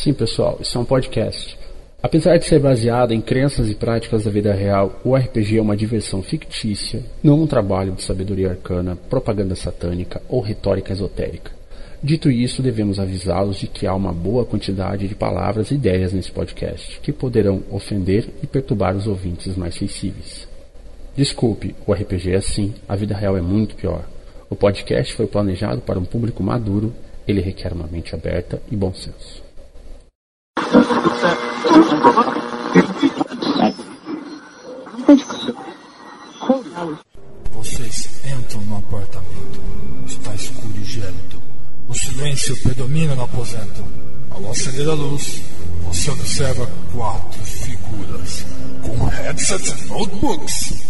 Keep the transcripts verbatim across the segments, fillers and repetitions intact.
Sim, pessoal, isso é um podcast. Apesar de ser baseado em crenças e práticas da vida real, o R P G é uma diversão fictícia, não um trabalho de sabedoria arcana, propaganda satânica ou retórica esotérica. Dito isso, devemos avisá-los de que há uma boa quantidade de palavras e ideias nesse podcast, que poderão ofender e perturbar os ouvintes mais sensíveis. Desculpe, o R P G é assim, a vida real é muito pior. O podcast foi planejado para um público maduro, ele requer uma mente aberta e bom senso. Vocês entram no apartamento. Está escuro e gélido. O silêncio predomina no aposento. Ao acender a luz, você observa quatro figuras com headsets e notebooks.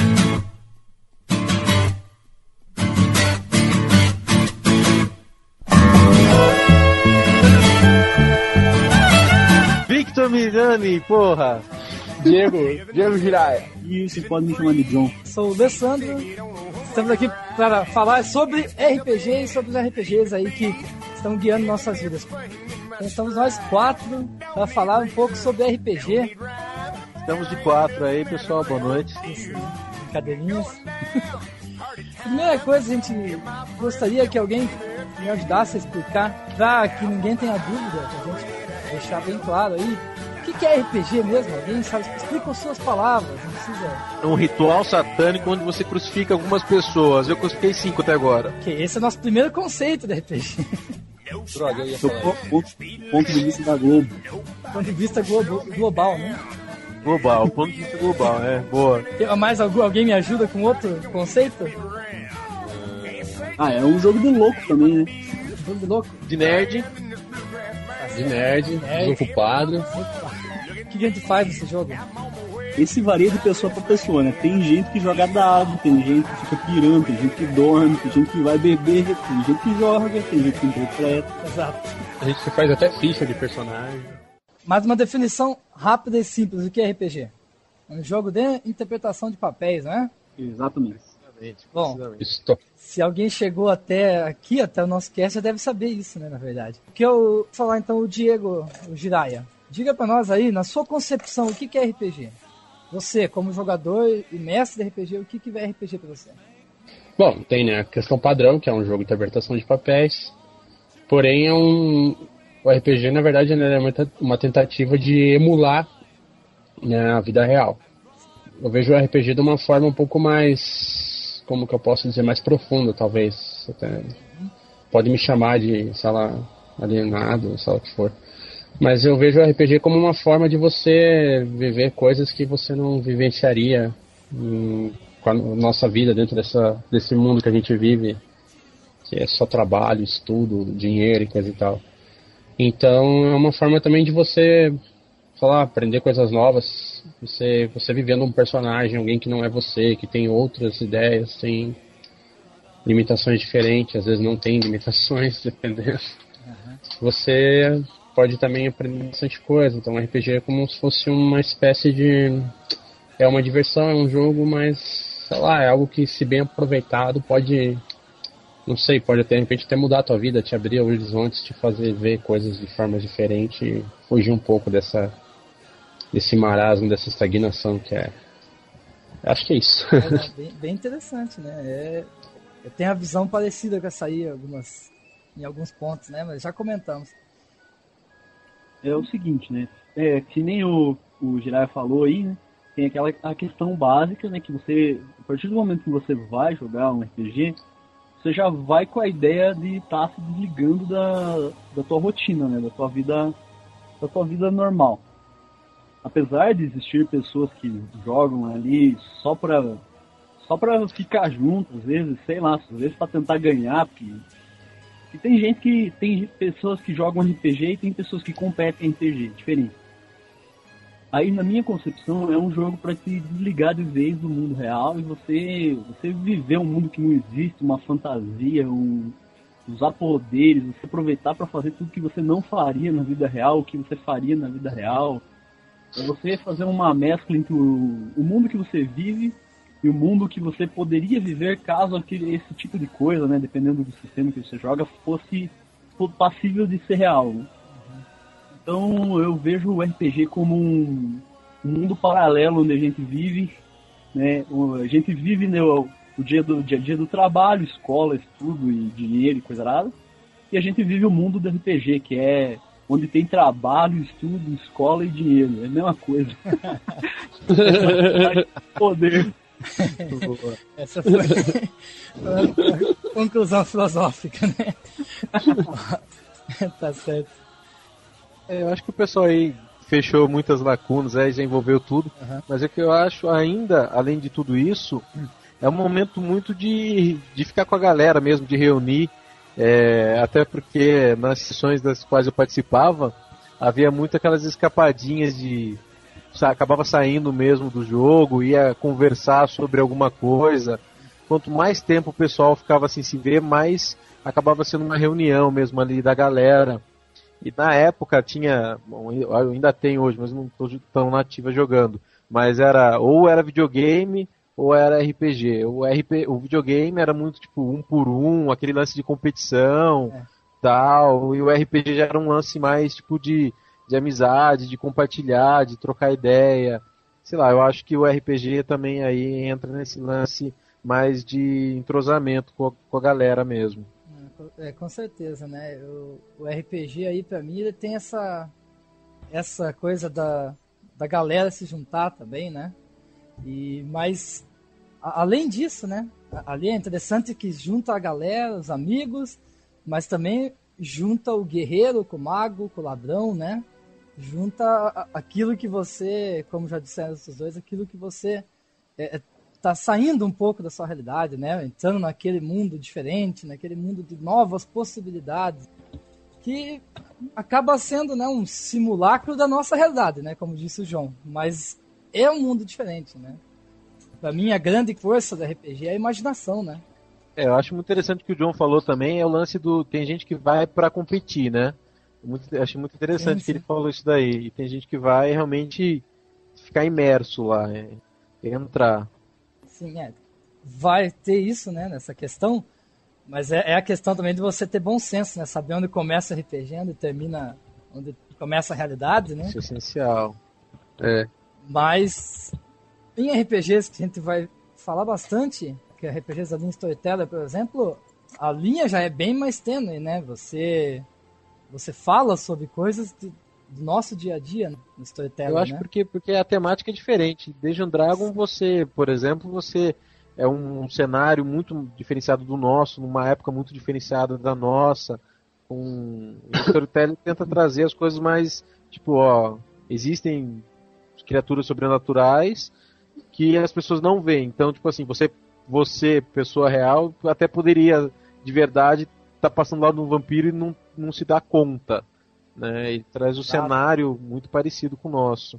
Victor Mirani, porra! Diego, Diego Jiraya. E você pode me chamar de John. Sou o Alessandro. Estamos aqui para falar sobre R P G e sobre os R P Gs aí que estão guiando nossas vidas. Então, estamos nós quatro para falar um pouco sobre R P G. Estamos de quatro aí, pessoal. Boa noite. Brincadeirinhas. Primeira coisa, a gente gostaria que alguém me ajudasse a explicar, para que ninguém tenha dúvida, para a gente deixar bem claro aí. O que é R P G mesmo? Alguém sabe? Explica com suas palavras, não precisa... É um ritual satânico onde você crucifica algumas pessoas. Eu crucifiquei cinco até agora. Ok, esse é o nosso primeiro conceito de R P G. Droga, eu ia falar. Ponto, ponto de vista da Globo. Ponto de vista globo, global, né? Global, ponto de vista global, é, boa. Tem mais algum, alguém me ajuda com outro conceito? Ah, é um jogo de louco também, né? Jogo de louco? De nerd. De nerd, desocupado. O que a gente faz nesse jogo? Esse varia de pessoa pra pessoa, né? Tem gente que joga dado, tem gente que fica pirando, tem gente que dorme, tem gente que vai beber, tem gente que joga, tem gente que interpreta. Exato. A gente faz até ficha de personagem. Mas uma definição rápida e simples do que é R P G. É um jogo de interpretação de papéis, não é? Exatamente. Bom, Estou. se alguém chegou até aqui, até o nosso cast, já deve saber isso, né, na verdade. Porque eu vou falar então o Diego, o Jiraya. Diga pra nós aí, na sua concepção, o que é R P G? Você, como jogador e mestre de R P G, o que é R P G pra você? Bom, tem, né, a questão padrão, que é um jogo de interpretação de papéis. Porém, é um... o R P G, na verdade, é uma tentativa de emular, né, a vida real. Eu vejo o R P G de uma forma um pouco mais, como que eu posso dizer, mais profunda, talvez. Até pode me chamar de, sei lá, alienado, sei lá o que for. Mas eu vejo o R P G como uma forma de você viver coisas que você não vivenciaria hum, com a nossa vida dentro dessa, desse mundo que a gente vive, que é só trabalho, estudo, dinheiro e coisa e tal. Então é uma forma também de você, sei lá, aprender coisas novas, você, você vivendo um personagem, alguém que não é você, que tem outras ideias, tem limitações diferentes, às vezes não tem limitações, dependendo. Uhum. Você pode também aprender bastante coisa, então o R P G é como se fosse uma espécie de... é uma diversão, é um jogo, mas, sei lá, é algo que, se bem aproveitado, pode... não sei, pode até, de repente, até mudar a tua vida, te abrir horizontes, te fazer ver coisas de formas diferentes e fugir um pouco dessa, desse marasmo, dessa estagnação que é... Acho que é isso. É bem, bem interessante, né? É, eu tenho a visão parecida com essa aí, algumas, em alguns pontos, né? Mas já comentamos. É o seguinte, né? É, que nem o, o Jiraiya falou aí, né? Tem aquela a questão básica, né? Que você, a partir do momento que você vai jogar um R P G, você já vai com a ideia de estar tá se desligando da, da tua rotina, né? Da tua vida, da tua vida normal. Apesar de existir pessoas que jogam ali só pra, só pra ficar junto, às vezes, sei lá, às vezes pra tentar ganhar, porque, porque tem gente que, tem pessoas que jogam R P G e tem pessoas que competem em R P G, diferente. Aí, na minha concepção, é um jogo para te desligar de vez do mundo real e você, você viver um mundo que não existe, uma fantasia, um, usar poderes, você aproveitar para fazer tudo que você não faria na vida real, o que você faria na vida real. É você fazer uma mescla entre o, o mundo que você vive e o mundo que você poderia viver caso aquele, esse tipo de coisa, né, dependendo do sistema que você joga, fosse passível de ser real. Né? Então eu vejo o R P G como um, um mundo paralelo onde a gente vive, né? A gente vive, né, o, o dia do dia a dia do trabalho, escola, estudo e dinheiro e coisa nada. E a gente vive o mundo do R P G, que é onde tem trabalho, estudo, escola e dinheiro. É a mesma coisa. Poder. Essa foi a conclusão filosófica, né? Tá certo. É, eu acho que o pessoal aí fechou muitas lacunas, aí já envolveu tudo, uhum. Mas é que eu acho ainda, além de tudo isso, é um momento muito de, de ficar com a galera mesmo, de reunir, é, até porque nas sessões das quais eu participava, havia muito aquelas escapadinhas de... acabava saindo mesmo do jogo, ia conversar sobre alguma coisa. Quanto mais tempo o pessoal ficava sem se ver, mais acabava sendo uma reunião mesmo ali da galera. E na época tinha, bom, eu ainda tenho hoje, mas não estou tão nativa jogando, mas era ou era videogame ou era R P G. O, R P, o videogame era muito tipo um por um, aquele lance de competição, é. Tal, e o R P G já era um lance mais tipo de de amizade, de compartilhar, de trocar ideia. Sei lá, eu acho que o R P G também aí entra nesse lance mais de entrosamento com a, com a galera mesmo. É, com certeza, né? O, o R P G aí, pra mim, ele tem essa, essa coisa da, da galera se juntar também, né? E, mas, a, além disso, né? Ali é interessante que junta a galera, os amigos, mas também junta o guerreiro com o mago, com o ladrão, né? Junta aquilo que você, como já disseram esses dois, aquilo que você é, tá saindo um pouco da sua realidade, né? Entrando naquele mundo diferente, naquele mundo de novas possibilidades, que acaba sendo, né, um simulacro da nossa realidade, né? Como disse o João, mas é um mundo diferente, né? Para mim, a grande força do R P G é a imaginação, né? É, eu acho muito interessante o que o John falou também, é o lance do... Tem gente que vai para competir, né? Muito, acho muito interessante sim, sim. Que ele falou isso daí. E tem gente que vai realmente ficar imerso lá, é, entrar. Sim, é. Vai ter isso, né, nessa questão, mas é, é a questão também de você ter bom senso, né? Saber onde começa o R P G, onde termina, onde começa a realidade, né? Isso é essencial. É. Mas em R P Gs que a gente vai falar bastante, que R P Gs da linha Storyteller, por exemplo, a linha já é bem mais tênue, né? Você, você fala sobre coisas de, do nosso dia a dia no Storyteller, eu acho, né? porque, porque a temática é diferente. Dungeon Dragon, você, por exemplo, você é um cenário muito diferenciado do nosso, numa época muito diferenciada da nossa. Com... O Storyteller tenta trazer as coisas mais, tipo, ó, existem criaturas sobrenaturais que as pessoas não veem. Então, tipo assim, você, você pessoa real, até poderia, de verdade, estar tá passando lá do vampiro e não, não se dá conta. Né? Ele traz o claro. Cenário muito parecido com o nosso.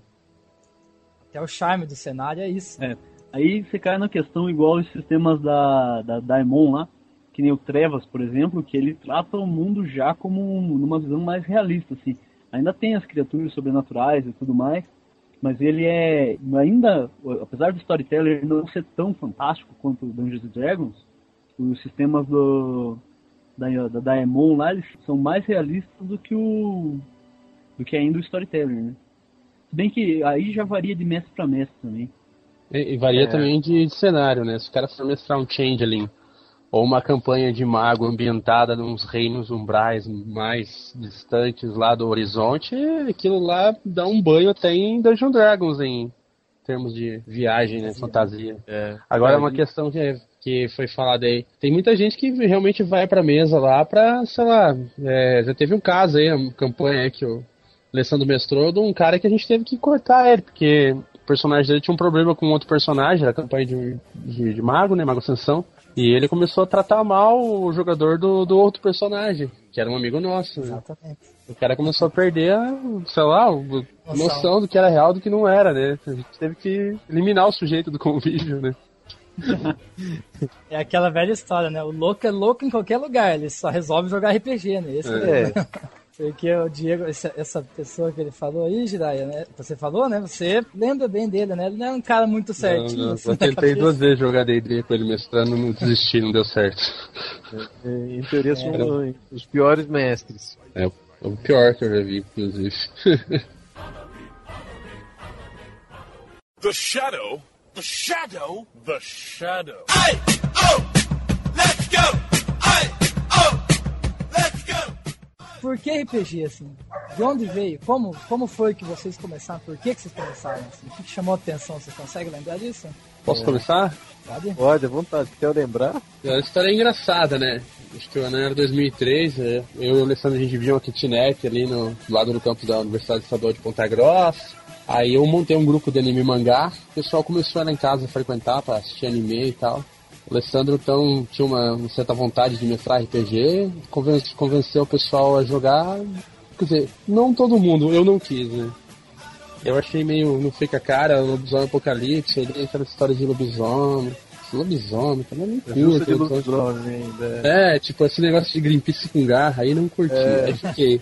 Até o charme do cenário é isso. É. Aí você cai na questão igual os sistemas da, da Daemon lá, que nem o Trevas, por exemplo, que ele trata o mundo já como um, numa visão mais realista, assim. Ainda tem as criaturas sobrenaturais e tudo mais, mas ele é ainda, apesar do Storyteller não ser tão fantástico quanto o Dungeons and Dragons, os sistemas do da, da Daemon lá, eles são mais realistas do que o do que ainda o Storyteller, né? Se bem que aí já varia de mestre para mestre também. E, e varia é. também de, de cenário, né? Se o cara for mestrar um Changeling ou uma campanha de mago ambientada nos reinos umbrais mais distantes lá do horizonte, aquilo lá dá um banho até em Dungeons and Dragons em termos de viagem, né, fantasia. É. Agora é uma questão que, que foi falada aí. Tem muita gente que realmente vai pra mesa lá pra, sei lá, é, já teve um caso aí, uma campanha aí que o Alessandro mestrou, de um cara que a gente teve que cortar ele, porque o personagem dele tinha um problema com outro personagem, a campanha de, de, de mago, né, Mago Ascensão. E ele começou a tratar mal o jogador do, do outro personagem, que era um amigo nosso. Exatamente. Né? O cara começou a perder a, sei lá, a noção. noção do que era real e do que não era, né? A gente teve que eliminar o sujeito do convívio, né? É aquela velha história, né? O louco é louco em qualquer lugar, ele só resolve jogar R P G, né? Esse é. é. Porque o Diego, essa, essa pessoa que ele falou aí, Jiraiya, né? Você falou, né? Você lembra bem dele, né? Ele não é um cara muito certinho. Não, não. Assim, eu tentei duas vezes jogar D e D com ele mestrando, não desisti, não deu certo. É, em teoria são é. os piores mestres. É, O pior que eu já vi, inclusive. The Shadow, The Shadow, The Shadow. Hey, oh, let's go! Hey, oh, let's go! Por que R P G, assim? De onde veio? Como, como foi que vocês começaram? Por que, que vocês começaram, assim? O que, que chamou a atenção? Vocês conseguem lembrar disso? Posso é. começar? Pode? Pode, à vontade. Quer eu lembrar? A história é engraçada, né? Acho que o ano era dois mil e três, eu e o Alessandro, a gente via uma kitnet ali no do lado do campus da Universidade Estadual de Ponta Grossa. Aí eu montei um grupo de anime e mangá, o pessoal começou a ir lá em casa frequentar pra assistir anime e tal. O Alessandro, então, tinha uma, uma certa vontade de mestrar R P G, convence, convenceu o pessoal a jogar. Quer dizer, não todo mundo, eu não quis, né? Eu achei meio, não fica a cara, lobisomem apocalipse, ali, aquela história de lobisomem. Lobisomem, também não curto. De lobisomem ainda. É, tipo, esse negócio de Greenpeace com garra, aí não curti, é. aí fiquei.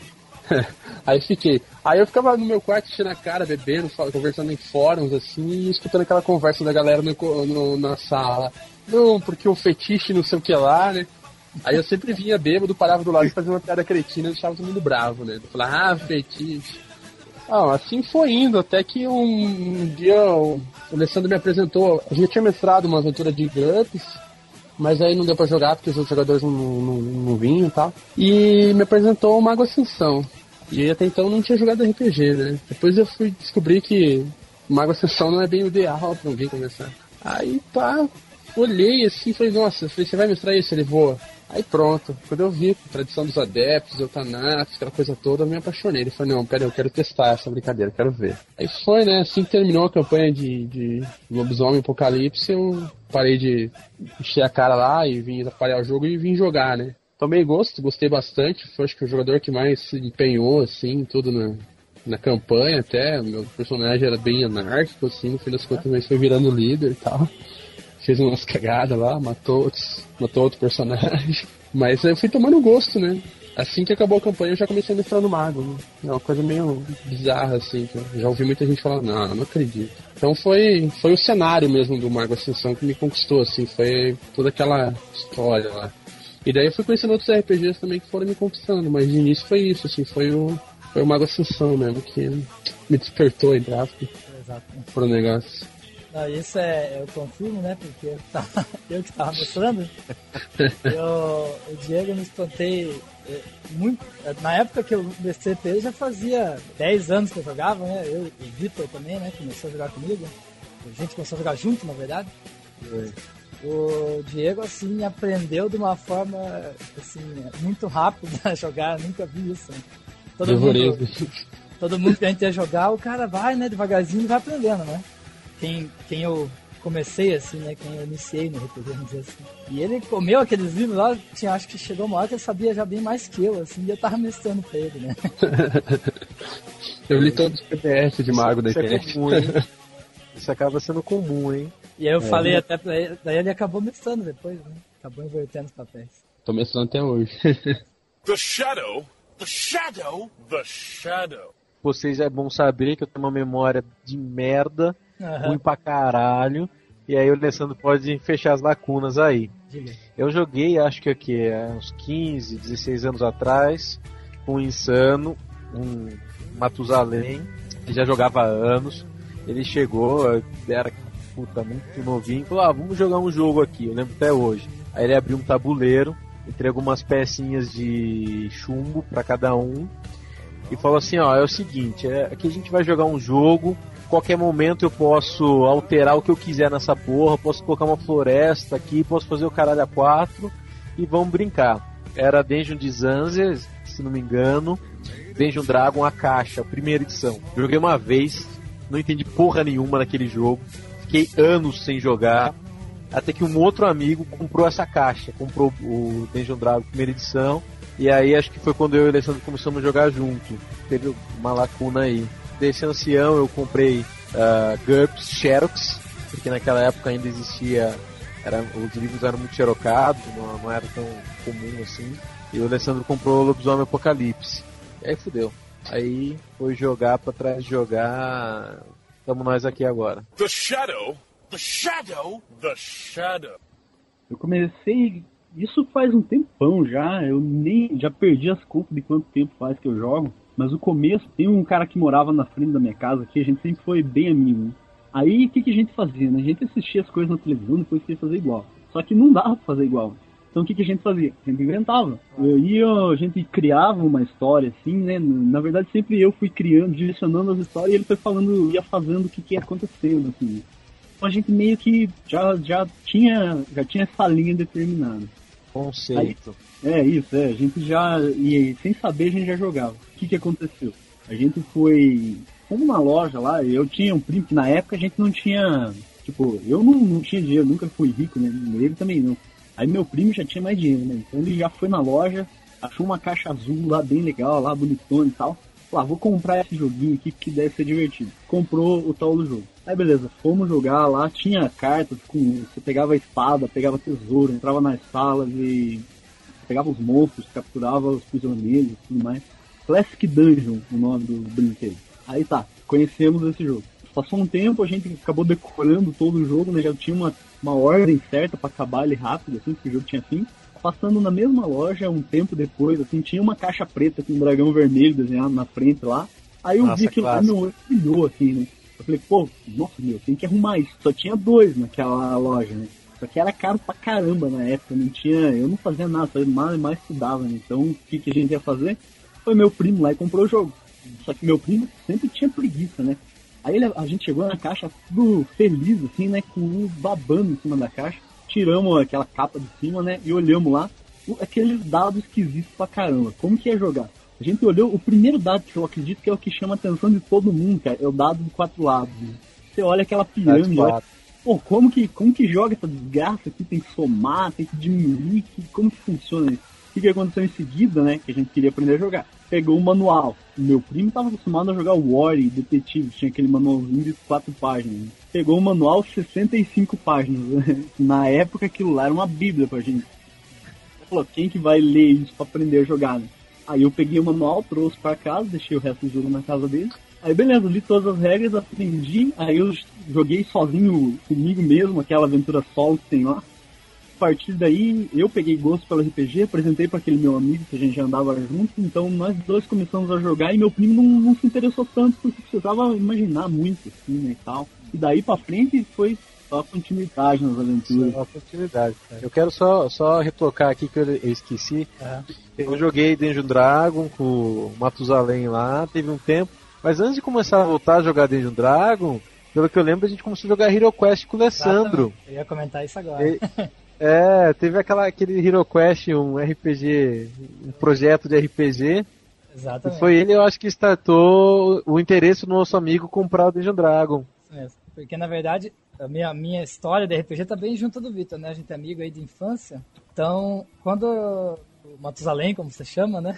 Aí fiquei. Aí eu ficava no meu quarto enchendo a cara, bebendo, conversando em fóruns, assim, e escutando aquela conversa da galera no, no, na sala. Não, porque o fetiche não sei o que lá, né? Aí eu sempre vinha bêbado, parava do lado e fazia uma piada cretina e deixava todo mundo bravo, né? Eu falava, ah, fetiche. Ah, assim foi indo, até que um, um dia o Alessandro me apresentou. A gente tinha mestrado uma aventura de GURPS, mas aí não deu pra jogar porque os outros jogadores não, não, não vinham e tal. E me apresentou o Mago Ascensão. E até então não tinha jogado R P G, né? Depois eu fui descobrir que Mago Ascensão não é bem o ideal pra alguém começar. Aí pá, olhei assim e falei, nossa, falei, você vai mestrar isso? Ele voa. Aí pronto, quando eu vi Tradição dos Adeptos, Eutanatos, aquela coisa toda, eu me apaixonei. Ele falou, não, pera, eu quero testar essa brincadeira, quero ver. Aí foi, né, assim que terminou a campanha de, de Lobisomem Apocalipse, eu parei de encher a cara lá e vim atrapalhar o jogo e vim jogar, né. Tomei gosto, gostei bastante, foi acho que o jogador que mais se empenhou, assim, tudo na, na campanha até. O meu personagem era bem anárquico, assim, no fim das contas, mas foi virando líder e tal. Fez umas cagadas lá, matou, outros, matou outro personagem. Mas eu fui tomando gosto, né? Assim que acabou a campanha, eu já comecei a mestrar no Mago, né? É uma coisa meio bizarra, assim. Que eu já ouvi muita gente falar, não, não acredito. Então foi, foi o cenário mesmo do Mago Ascensão que me conquistou, assim. Foi toda aquela história lá. E daí eu fui conhecendo outros R P Gs também que foram me conquistando. Mas de início foi isso, assim. Foi o, foi o Mago Ascensão mesmo que me despertou, entre aspas, pro negócio. Não, isso é, eu confirmo, né? Porque eu, tava, eu que estava mostrando. Eu, o Diego, eu me espantei muito. Na época que eu mestrei P já fazia dez anos que eu jogava, né? Eu e o Vitor também, né? Começou a jogar comigo. A gente começou a jogar junto, na verdade. Oi. O Diego, assim, aprendeu de uma forma, assim, muito rápida a jogar. Eu nunca vi isso. Né? Todo mundo, todo mundo que a gente ia jogar, o cara vai, né? Devagarzinho e vai aprendendo, né? Quem, quem eu comecei assim, né? Quem eu iniciei no R P G, vamos dizer assim. E ele comeu aqueles livros lá, tinha, acho que chegou uma hora que ele sabia já bem mais que eu, assim, e eu tava mestrando pra ele, né? Eu li todos os P D F de Mago da internet. Isso é comum, hein? Isso acaba sendo comum, hein? E aí eu é, falei né? até pra ele, daí ele acabou mestrando depois, né? Acabou invertendo os papéis. Tô mestrando até hoje. The Shadow, The Shadow, The Shadow. Vocês é bom saber que eu tenho uma memória de merda, uhum. ruim pra caralho, e aí o Alessandro pode fechar as lacunas aí. Diga. Eu joguei, acho que aqui, uns quinze, dezesseis anos atrás, com um Insano, um Matusalém, que já jogava há anos. Ele chegou, era puta, muito novinho, falou, ah, vamos jogar um jogo aqui, eu lembro até hoje. Aí ele abriu um tabuleiro, entregou umas pecinhas de chumbo pra cada um, e falou assim, ó, é o seguinte, é, aqui a gente vai jogar um jogo, qualquer momento eu posso alterar o que eu quiser nessa porra, posso colocar uma floresta aqui, posso fazer o caralho a quatro, e vamos brincar. Era Dungeon de Zanzibar, se não me engano, Dungeon Dragon, a caixa, a primeira edição. Joguei uma vez, não entendi porra nenhuma naquele jogo, fiquei anos sem jogar, até que um outro amigo comprou essa caixa, comprou o Dungeon Dragon, primeira edição, e aí acho que foi quando eu e o Alessandro começamos a jogar junto. Teve uma lacuna aí. Desse ancião eu comprei uh, GURPS Xerox, porque naquela época ainda existia, era, os livros eram muito xerocados, não, não era tão comum assim. E o Alessandro comprou Lobisomem Apocalipse. E aí fudeu. Aí foi jogar pra trás de jogar. Estamos nós aqui agora. The Shadow, The Shadow, The Shadow. Eu comecei Isso faz um tempão já, eu nem já perdi as contas de quanto tempo faz que eu jogo, mas o começo, tem um cara que morava na frente da minha casa aqui, a gente sempre foi bem amigo, né? Aí o que, que a gente fazia, né? A gente assistia as coisas na televisão e depois queria fazer igual. Só que não dava pra fazer igual. Então o que, que a gente fazia? A gente inventava. E a gente criava uma história assim, né? Na verdade sempre eu fui criando, direcionando as histórias e ele foi falando, ia fazendo o que, que ia acontecendo, assim. Então a gente meio que já, já, tinha, já tinha essa linha determinada. Conceito. Aí, é isso, é. A gente já, e sem saber a gente já jogava. O que, que aconteceu? A gente foi, fomos na loja lá, eu tinha um primo que na época a gente não tinha, tipo, eu não, não tinha dinheiro, nunca fui rico, né? Ele também não. Aí meu primo já tinha mais dinheiro, né? Então ele já foi na loja, achou uma caixa azul lá bem legal, lá bonitona e tal. Falei, ah, vou comprar esse joguinho aqui que deve ser divertido. Comprou o tal do jogo. Aí beleza, fomos jogar lá, tinha cartas com. Você pegava a espada, pegava tesouro, entrava nas salas e pegava os monstros, capturava os prisioneiros e tudo mais. Classic Dungeon, o nome do brinquedo. Aí tá, conhecemos esse jogo. Passou um tempo, a gente acabou decorando todo o jogo, né? Já tinha uma, uma ordem certa pra acabar ele rápido, assim, porque o jogo tinha fim. Passando na mesma loja, um tempo depois, assim, tinha uma caixa preta com um dragão vermelho desenhado na frente lá. Aí eu Nossa, vi aquilo lá, meu olho brilhou, assim, né? Eu falei, pô, nossa, meu, tem que arrumar isso. Só tinha dois naquela loja, né? Só que era caro pra caramba na época, não tinha... Eu não fazia nada, só mais, mais estudava, né? Então, o que, que a gente ia fazer? Foi meu primo lá e comprou o jogo. Só que meu primo sempre tinha preguiça, né? Aí ele, a gente chegou na caixa tudo feliz, assim, né? Com um babando em cima da caixa. Tiramos aquela capa de cima, né? E olhamos lá. Aqueles dados esquisitos pra caramba. Como que ia jogar? A gente olhou, o primeiro dado que eu acredito que é o que chama a atenção de todo mundo, cara, é o dado de quatro lados. Né? Você olha aquela pirâmide, olha, pô, como que, como que joga essa desgraça aqui? Tem que somar, tem que diminuir, que, como que funciona isso? O que, que aconteceu em seguida, né, que a gente queria aprender a jogar? Pegou o manual. Meu primo estava acostumado a jogar War e Detetive, tinha aquele manualzinho de quatro páginas. Né? Pegou o manual, sessenta e cinco páginas. Né? Na época aquilo lá era uma bíblia pra gente. Ele falou, quem que vai ler isso pra aprender a jogar, né? Aí eu peguei o manual, trouxe pra casa, deixei o resto do jogo na casa dele. Aí beleza, li todas as regras, aprendi, aí eu joguei sozinho comigo mesmo, aquela aventura solo que tem lá. A partir daí, eu peguei gosto pelo R P G, apresentei pra aquele meu amigo que a gente já andava junto, então nós dois começamos a jogar e meu primo não, não se interessou tanto, porque precisava imaginar muito, assim, né, e tal. E daí pra frente foi só continuidade nas aventuras. Só continuidade, cara. Eu quero só, só retocar aqui que eu, eu esqueci. Uhum. Eu joguei Dungeon Dragon com o Matusalém lá, teve um tempo. Mas antes de começar a voltar a jogar Dungeon Dragon, pelo que eu lembro, a gente começou a jogar Hero Quest com o Alessandro. Eu ia comentar isso agora. E, é, teve aquela, aquele Hero Quest, um R P G, um projeto de R P G. Exatamente. E foi ele, eu acho, que startou o interesse do nosso amigo comprar o Dungeon Dragon. Isso mesmo. Porque, na verdade, a minha, minha história de R P G tá bem junto do Vitor, né? A gente é amigo aí de infância. Então, quando o Matusalém, como você chama, né?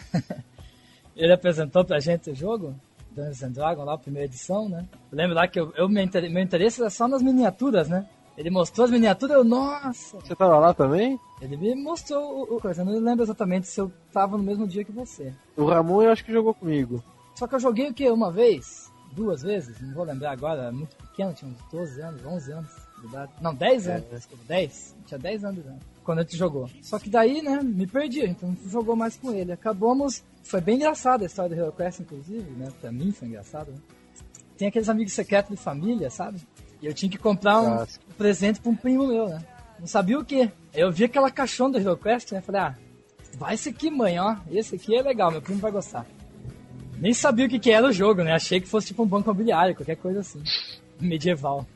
Ele apresentou pra gente o jogo, Dungeons and Dragons, lá, a primeira edição, né? Eu lembro lá que eu, eu, meu interesse era só nas miniaturas, né? Ele mostrou as miniaturas, eu, nossa! Você tava lá também? Ele me mostrou o coisa, eu não lembro exatamente se eu tava no mesmo dia que você. O Ramon eu acho que jogou comigo. Só que eu joguei o quê? Uma vez? Duas vezes? Não vou lembrar agora, era muito pequeno, tinha uns doze anos, onze anos de idade. Não, dez anos, é. desculpa, dez. Tinha dez anos de idade, quando a gente jogou. Só que daí, né, me perdi, a gente não jogou mais com ele. Acabamos, foi bem engraçada a história do Hero Quest, inclusive, né, pra mim foi engraçado. Né? Tem aqueles amigos secretos de família, sabe? E eu tinha que comprar um Nossa. presente pra um primo meu, né? Não sabia o quê. Eu vi aquela caixona do Hero Quest, né, falei, ah, vai esse aqui, mãe, ó, esse aqui é legal, meu primo vai gostar. Nem sabia o que, que era o jogo, né? Achei que fosse tipo um banco imobiliário, qualquer coisa assim. Medieval.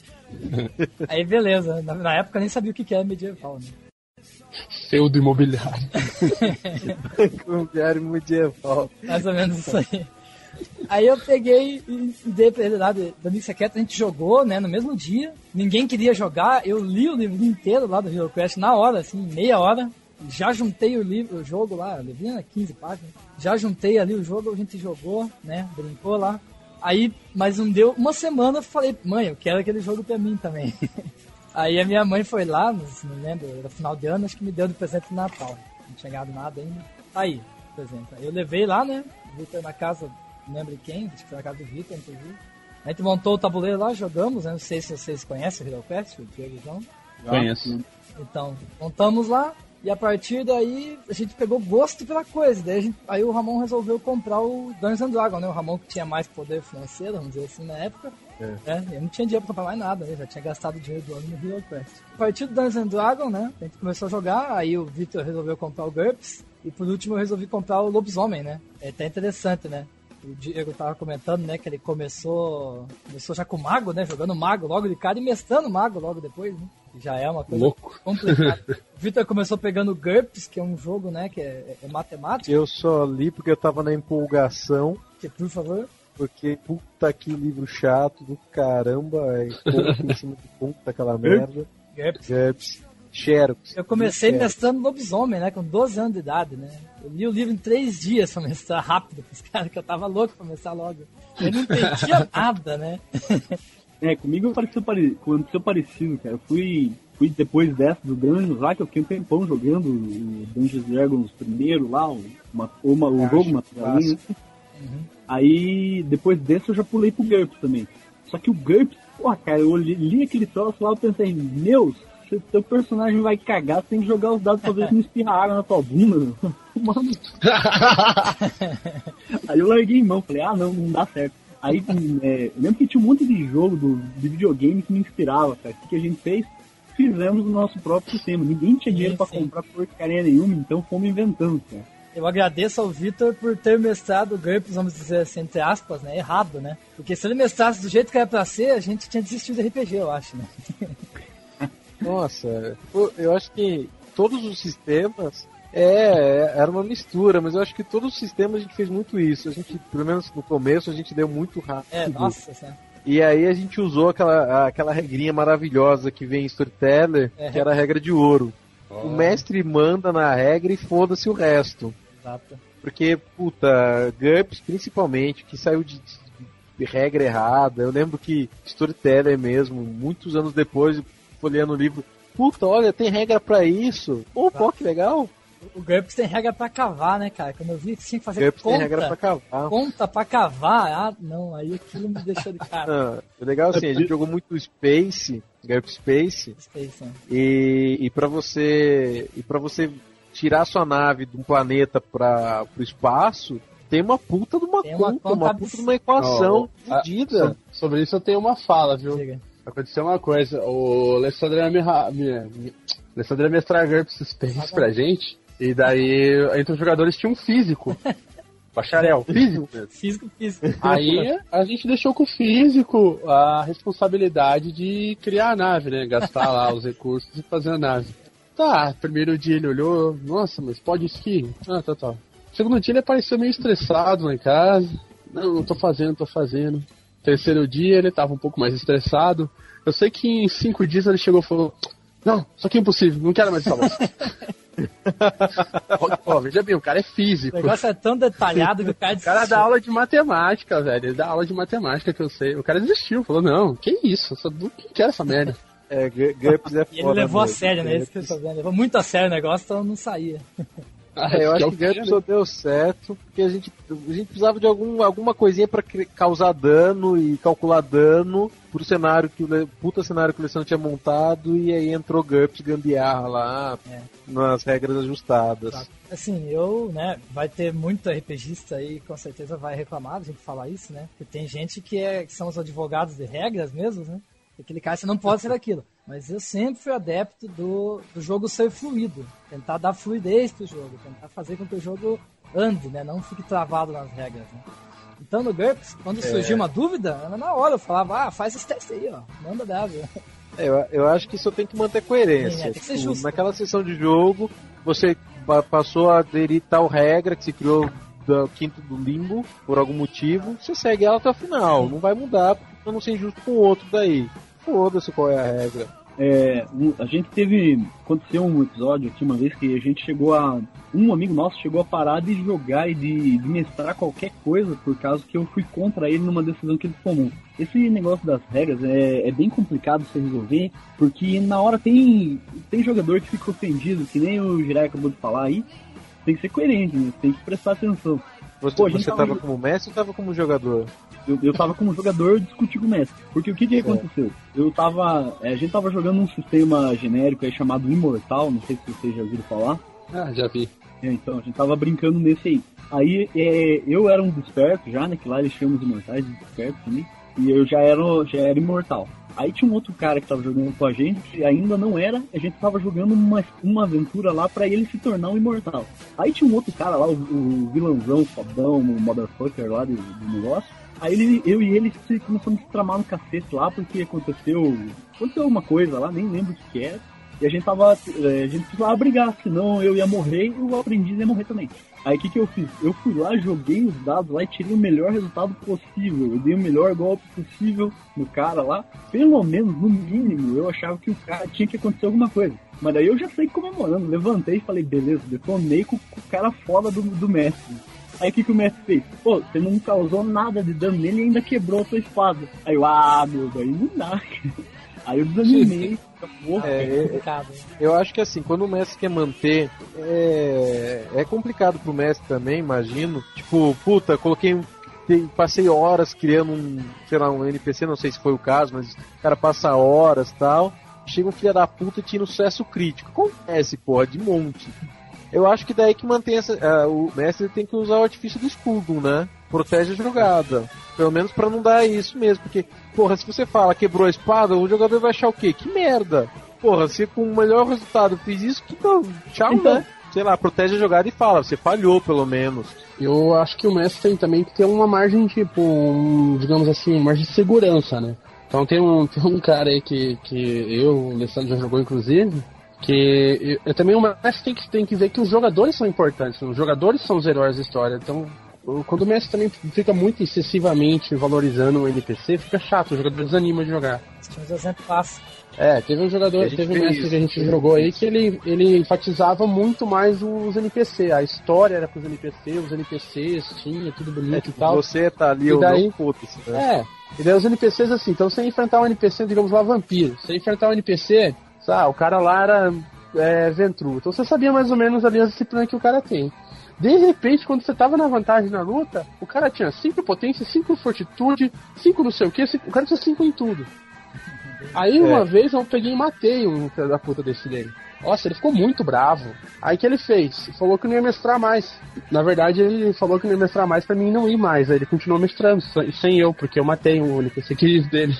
Aí beleza, na, na época eu nem sabia o que, que era medieval, né? Feudo imobiliário. Banco imobiliário medieval. Mais ou menos isso aí. Aí eu peguei e dei pra ele lá do amigo secreto, a gente jogou, né, no mesmo dia. Ninguém queria jogar, eu li o livro inteiro lá do Hero Quest na hora, assim, meia hora. Já juntei o, livro, o jogo lá, o livro era quinze páginas. Já juntei ali o jogo, a gente jogou, né, brincou lá. Aí, mas não deu uma semana, eu falei, mãe, eu quero aquele jogo pra mim também. Aí a minha mãe foi lá, não, não lembro, era final de ano, acho que me deu de presente de Natal. Não tinha ganhado nada ainda. Aí, presente. Aí eu levei lá, né, Vitor na casa, não lembro quem, acho que foi na casa do Vitor, inclusive. A gente montou o tabuleiro lá, jogamos, né, não sei se vocês conhecem o Hero Quest, o Diego João. Conheço. Então, montamos lá. E a partir daí a gente pegou gosto pela coisa. Daí a gente, aí o Ramon resolveu comprar o Dungeons and Dragons, né? O Ramon que tinha mais poder financeiro, vamos dizer assim, na época. É. Né? Eu não tinha dinheiro pra comprar mais nada, né? Já tinha gastado o dinheiro do ano no Hero Quest. A partir do Dungeons and Dragons, né? A gente começou a jogar, aí o Victor resolveu comprar o GURPS. E por último eu resolvi comprar o Lobisomem, né? É até interessante, né? O Diego tava comentando, né, que ele começou começou já com mago, né, jogando mago logo de cara e mestrando mago logo depois, né? Já é uma coisa louco, complicada. O Victor começou pegando GURPS, que é um jogo, né, que é, é matemática. Eu só li porque eu tava na empolgação. Que, por favor. Porque, puta, que livro chato do caramba, é ponto em cima de ponto daquela merda. GURPS. GURPS. Xerox. Eu comecei mestrando Lobisomem, né, com doze anos de idade, né. Eu li o livro em três dias pra mestrar rápido pros caras, que eu tava louco pra mestrar logo. Eu não entendia nada, né. É, comigo aconteceu parecido, parecido, cara. Eu fui, fui depois dessa do Dungeons lá, que eu fiquei um tempão jogando o Dungeons Dragons primeiro lá, o, uma, uma, o jogo materialinho. Uhum. Aí, depois desse eu já pulei pro GURPS também. Só que o GURPS, porra, cara, eu li, li aquele troço lá, eu pensei, meu, se o teu personagem vai cagar, você tem que jogar os dados pra ver se não espirra água na tua bunda. Mano. Aí eu larguei em mão, falei, ah não, não dá certo. Aí é, eu lembro que tinha um monte de jogo do, de videogame que me inspirava, cara. O que a gente fez? Fizemos o nosso próprio sistema. Ninguém tinha dinheiro sim, pra sim. comprar porcaria nenhuma, então fomos inventando, cara. Eu agradeço ao Victor por ter mestrado o GURPS, vamos dizer assim, entre aspas, né? Errado, né? Porque se ele mestrasse do jeito que era pra ser, a gente tinha desistido do R P G, eu acho, né? Nossa, eu acho que todos os sistemas é, era uma mistura, mas eu acho que todos os sistemas a gente fez muito isso. A gente, pelo menos no começo, a gente deu muito rápido. É, nossa, sério. E aí a gente usou aquela, aquela regrinha maravilhosa que vem em Storyteller, é, que era a regra de ouro. Oh. O mestre manda na regra e foda-se o resto. Exato. Porque, puta, GURPS principalmente, que saiu de, de regra errada. Eu lembro que Storyteller mesmo, muitos anos depois, folheando o livro, puta, olha, tem regra pra isso. Ô, oh, pô, que legal. O GURPS tem regra pra cavar, né, cara? Quando eu vi que tinha que fazer GURPS conta, tem regra pra cavar. conta pra cavar, ah, não, aí aquilo me deixou de cara. Ah, é legal assim, a gente jogou muito Space, GURPS Space, Space é. e, e pra você e pra você tirar sua nave de um planeta pra, pro espaço, tem uma puta de uma tem conta, uma, conta uma puta de uma equação oh, fodida. So, sobre isso eu tenho uma fala, viu? Diga. Aconteceu uma coisa, o Alessandro ia, me, me, me, Alessandro ia mestrar GURPS Space pra gente, e daí entre os jogadores tinha um físico, bacharel, físico mesmo. Físico, físico. Aí a gente deixou com o físico a responsabilidade de criar a nave, né, gastar lá os recursos e fazer a nave. Tá, primeiro dia ele olhou, nossa, mas pode ski? Ah, tá, tá. Segundo dia ele apareceu meio estressado lá em casa, não, não tô fazendo, tô fazendo. Terceiro dia ele tava um pouco mais estressado. Eu sei que em cinco dias ele chegou e falou, não, isso aqui é impossível, não quero mais essa bosta. Ó, veja bem, o cara é físico. O negócio é tão detalhado que o cara desistiu. O cara dá aula de matemática, velho. Ele dá aula de matemática que eu sei. O cara desistiu, falou, não, que isso, eu só não quero essa merda. É, GURPS é foda. E ele levou mesmo. a sério, né? Isso que eu tô vendo. Levou muito a sério o negócio, então não saía. É, eu acho que o GURPS só deu certo porque a gente, a gente precisava de algum, alguma coisinha pra causar dano e calcular dano pro cenário que o puta cenário que o Alessandro tinha montado, e aí entrou GURPS gambiarra lá, é. nas regras ajustadas. Tá. Assim, eu, né, vai ter muito RPGista aí, com certeza vai reclamar, a gente falar isso, né? Porque tem gente que, é, que são os advogados de regras mesmo, né? Aquele cara, você não pode ser aquilo. Mas eu sempre fui adepto do, do jogo ser fluido. Tentar dar fluidez pro jogo. Tentar fazer com que o jogo ande, né? Não fique travado nas regras, né? Então no GURPS, quando é. surgiu uma dúvida, na hora eu falava, ah, faz esse teste aí, ó. Manda W. É, eu, eu acho que isso tem que manter coerência. Sim, é, tem que ser justo. Naquela sessão de jogo, você passou a aderir tal regra que se criou do quinto do limbo, por algum motivo, você segue ela até o final. Sim. Não vai mudar, porque pra não ser injusto com o outro daí. Foda-se qual é a regra. É, a gente teve... Aconteceu um episódio aqui uma vez que a gente chegou a... Um amigo nosso chegou a parar de jogar e de, de mestrar qualquer coisa por causa que eu fui contra ele numa decisão que ele tomou. Esse negócio das regras é, é bem complicado de se resolver, porque na hora tem, tem jogador que fica ofendido, que nem o Jirai acabou de falar aí. Tem que ser coerente, né? Tem que prestar atenção. Você, Pô, você tava, tava como mestre ou tava como jogador? Eu, eu tava como jogador, eu discuti com o mestre. Porque o que que aconteceu? Eu tava... É, a gente tava jogando um sistema genérico aí chamado Imortal, não sei se vocês já ouviram falar. Ah, já vi. É, então, a gente tava brincando nesse aí. Aí, é, eu era um desperto já, né? Que lá eles chamam os imortais de desperto também. E eu já era, já era imortal. Aí tinha um outro cara que tava jogando com a gente, que ainda não era, a gente tava jogando uma, uma aventura lá pra ele se tornar um imortal. Aí tinha um outro cara lá, o, o vilãozão, o fodão, o motherfucker lá do, do negócio. Aí ele, eu e ele se, começamos a se tramar no cacete lá, porque aconteceu, aconteceu alguma coisa lá, nem lembro o que que era. E a gente tava, a gente precisava brigar, senão eu ia morrer e o aprendiz ia morrer também. Aí o que que eu fiz? Eu fui lá, joguei os dados lá e tirei o melhor resultado possível. Eu dei o melhor golpe possível no cara lá. Pelo menos, no mínimo, eu achava que o cara tinha que acontecer alguma coisa. Mas daí eu já saí comemorando, levantei e falei, beleza, detonei com, com o cara foda do, do mestre. Aí o que que o mestre fez? Pô, você não causou nada de dano nele e ainda quebrou a sua espada. Aí eu, ah, meu, daí não dá. Aí eu desanimei. É, eu acho que assim, quando o mestre quer manter, é, é complicado pro mestre também, imagino. Tipo, puta, coloquei um. Passei horas criando um, sei lá, um N P C, não sei se foi o caso, mas o cara passa horas e tal. Chega um filho da puta e tira um sucesso crítico. Acontece, porra, de monte. Eu acho que daí que mantém essa. Uh, o mestre tem que usar o artifício do escudo, né? Protege a jogada. Pelo menos pra não dar isso mesmo. Porque, porra, se você fala quebrou a espada, o jogador vai achar o quê? Que merda! Porra, se com o melhor resultado fiz isso, que não. Tchau, então, né? Sei lá, protege a jogada e fala, você falhou pelo menos. Eu acho que o mestre tem também que ter uma margem, tipo, um, digamos assim, uma margem de segurança, né? Então tem um, tem um cara aí que, que eu, o Alessandro já jogou inclusive, que eu, eu também o mestre tem que, tem que ver que os jogadores são importantes, os jogadores são os heróis da história, então quando o mestre também fica muito excessivamente valorizando o N P C, fica chato, o jogador desanima de jogar. Temos exemplo fácil. É, teve um jogador, teve um mestre isso. que a gente jogou aí que ele, ele enfatizava muito mais os N P C, a história era com os N P C, os N P Cs tinha tudo bonito é, e tal. Você tá ali, e daí, não foda-se, né? É, e daí os N P Cs assim, então você enfrentar um N P C, digamos lá, vampiro, você enfrentar um N P C, sabe, o cara lá era é, Ventru, então você sabia mais ou menos ali a disciplina que o cara tem. De repente, quando você tava na vantagem na luta, o cara tinha cinco potência, cinco fortitude, cinco não sei o que, o cara tinha cinco em tudo. Aí uma é. vez eu peguei e matei um filho da puta desse dele. Nossa, ele ficou muito bravo. Aí que ele fez? Falou que não ia mestrar mais. Na verdade, ele falou que não ia mestrar mais pra mim não ir mais. Aí ele continuou mestrando, sem eu, porque eu matei um N P C querido dele.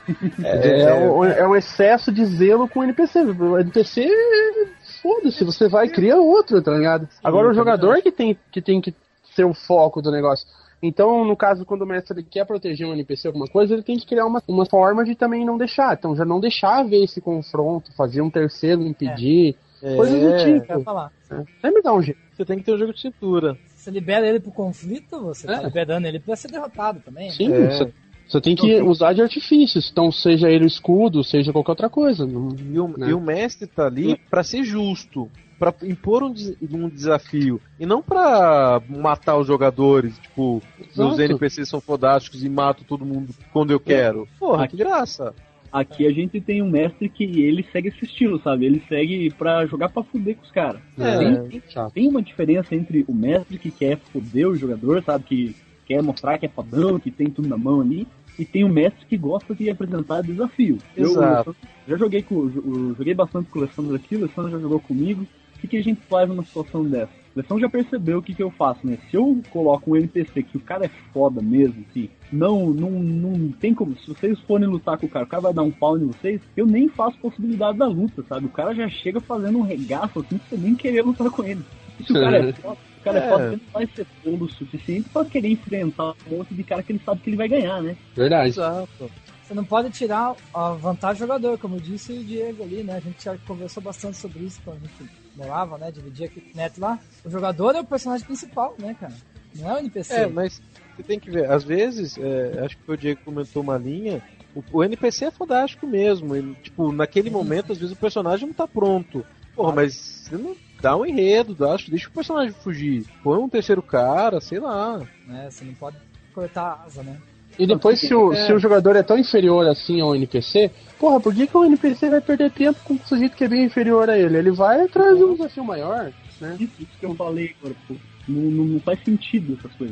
É, é, um, é um excesso de zelo com o N P C. O N P C, foda-se, você vai e cria outro, tá ligado? Agora o jogador que tem, que tem que ser o foco do negócio. Então, no caso, quando o mestre quer proteger um N P C, alguma coisa, ele tem que criar uma, uma forma de também não deixar. Então, já não deixar haver esse confronto, fazer um terceiro impedir, é. coisas do tipo. Quero falar. É. Sempre dá um jeito. Você tem que ter um jogo de cintura. Você libera ele pro conflito, você é. tá liberando ele pra ser derrotado também. Sim, né? você, você tem que então, usar de artifícios. Então, seja ele o escudo, seja qualquer outra coisa. E o, né? e o mestre tá ali pra ser justo. Pra impor um, um desafio e não pra matar os jogadores, tipo, Exato. Os N P Cs são fodásticos e mato todo mundo quando eu quero. Porra, aqui, que graça. Aqui a gente tem um mestre que ele segue esse estilo, sabe? Ele segue pra jogar pra fuder com os caras. É, tem, tem, tem uma diferença entre o mestre que quer fuder o jogador, sabe? Que quer mostrar que é fodão, que tem tudo na mão ali. E tem o mestre que gosta de apresentar desafio. Exato. Eu já joguei com, eu joguei bastante com o Alessandro aqui, o Alessandro já jogou comigo. O que, que a gente faz numa situação dessa? O Alessandro já percebeu o que, que eu faço, né? Se eu coloco um N P C que o cara é foda mesmo, que não, não, não tem como... Se vocês forem lutar com o cara, o cara vai dar um pau em vocês, eu nem faço possibilidade da luta, sabe? O cara já chega fazendo um regaço assim, sem nem querer lutar com ele. E se o cara é foda, o cara é, é foda, ele não vai ser foda o suficiente pra querer enfrentar um monte de cara que ele sabe que ele vai ganhar, né? Verdade. Exato. Você não pode tirar a vantagem do jogador, como disse o Diego ali, né? A gente já conversou bastante sobre isso quando a gente morava, né? Dividia aqui o net lá. O jogador é o personagem principal, né, cara? Não é o N P C. É, mas você tem que ver. Às vezes, é, acho que o Diego comentou uma linha, o, o N P C é fodástico mesmo. Ele, tipo, naquele momento, às vezes o personagem não tá pronto. Porra, mas você não dá um enredo, acho, deixa o personagem fugir. Põe um terceiro cara, sei lá. É, você não pode cortar a asa, né? E depois, se o, é. se o jogador é tão inferior assim ao N P C, porra, por que, que o N P C vai perder tempo com um sujeito que é bem inferior a ele? Ele vai atrás de um desafio maior, né? Isso, isso que eu falei agora, pô. Não, não, não faz sentido essas coisas.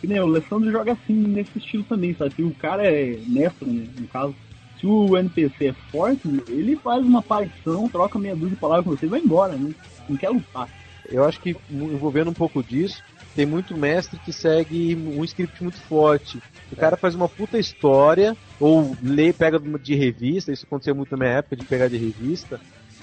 que nem o Alessandro joga assim, nesse estilo também, sabe? Se o cara é mestre, né, no caso, se o N P C é forte, ele faz uma aparição, troca meia dúzia de palavras com você e vai embora, né? Não quer lutar. Eu acho que, envolvendo um pouco disso, tem muito mestre que segue um script muito forte. O cara faz uma puta história, ou lê, pega de revista, isso aconteceu muito na minha época de pegar de revista,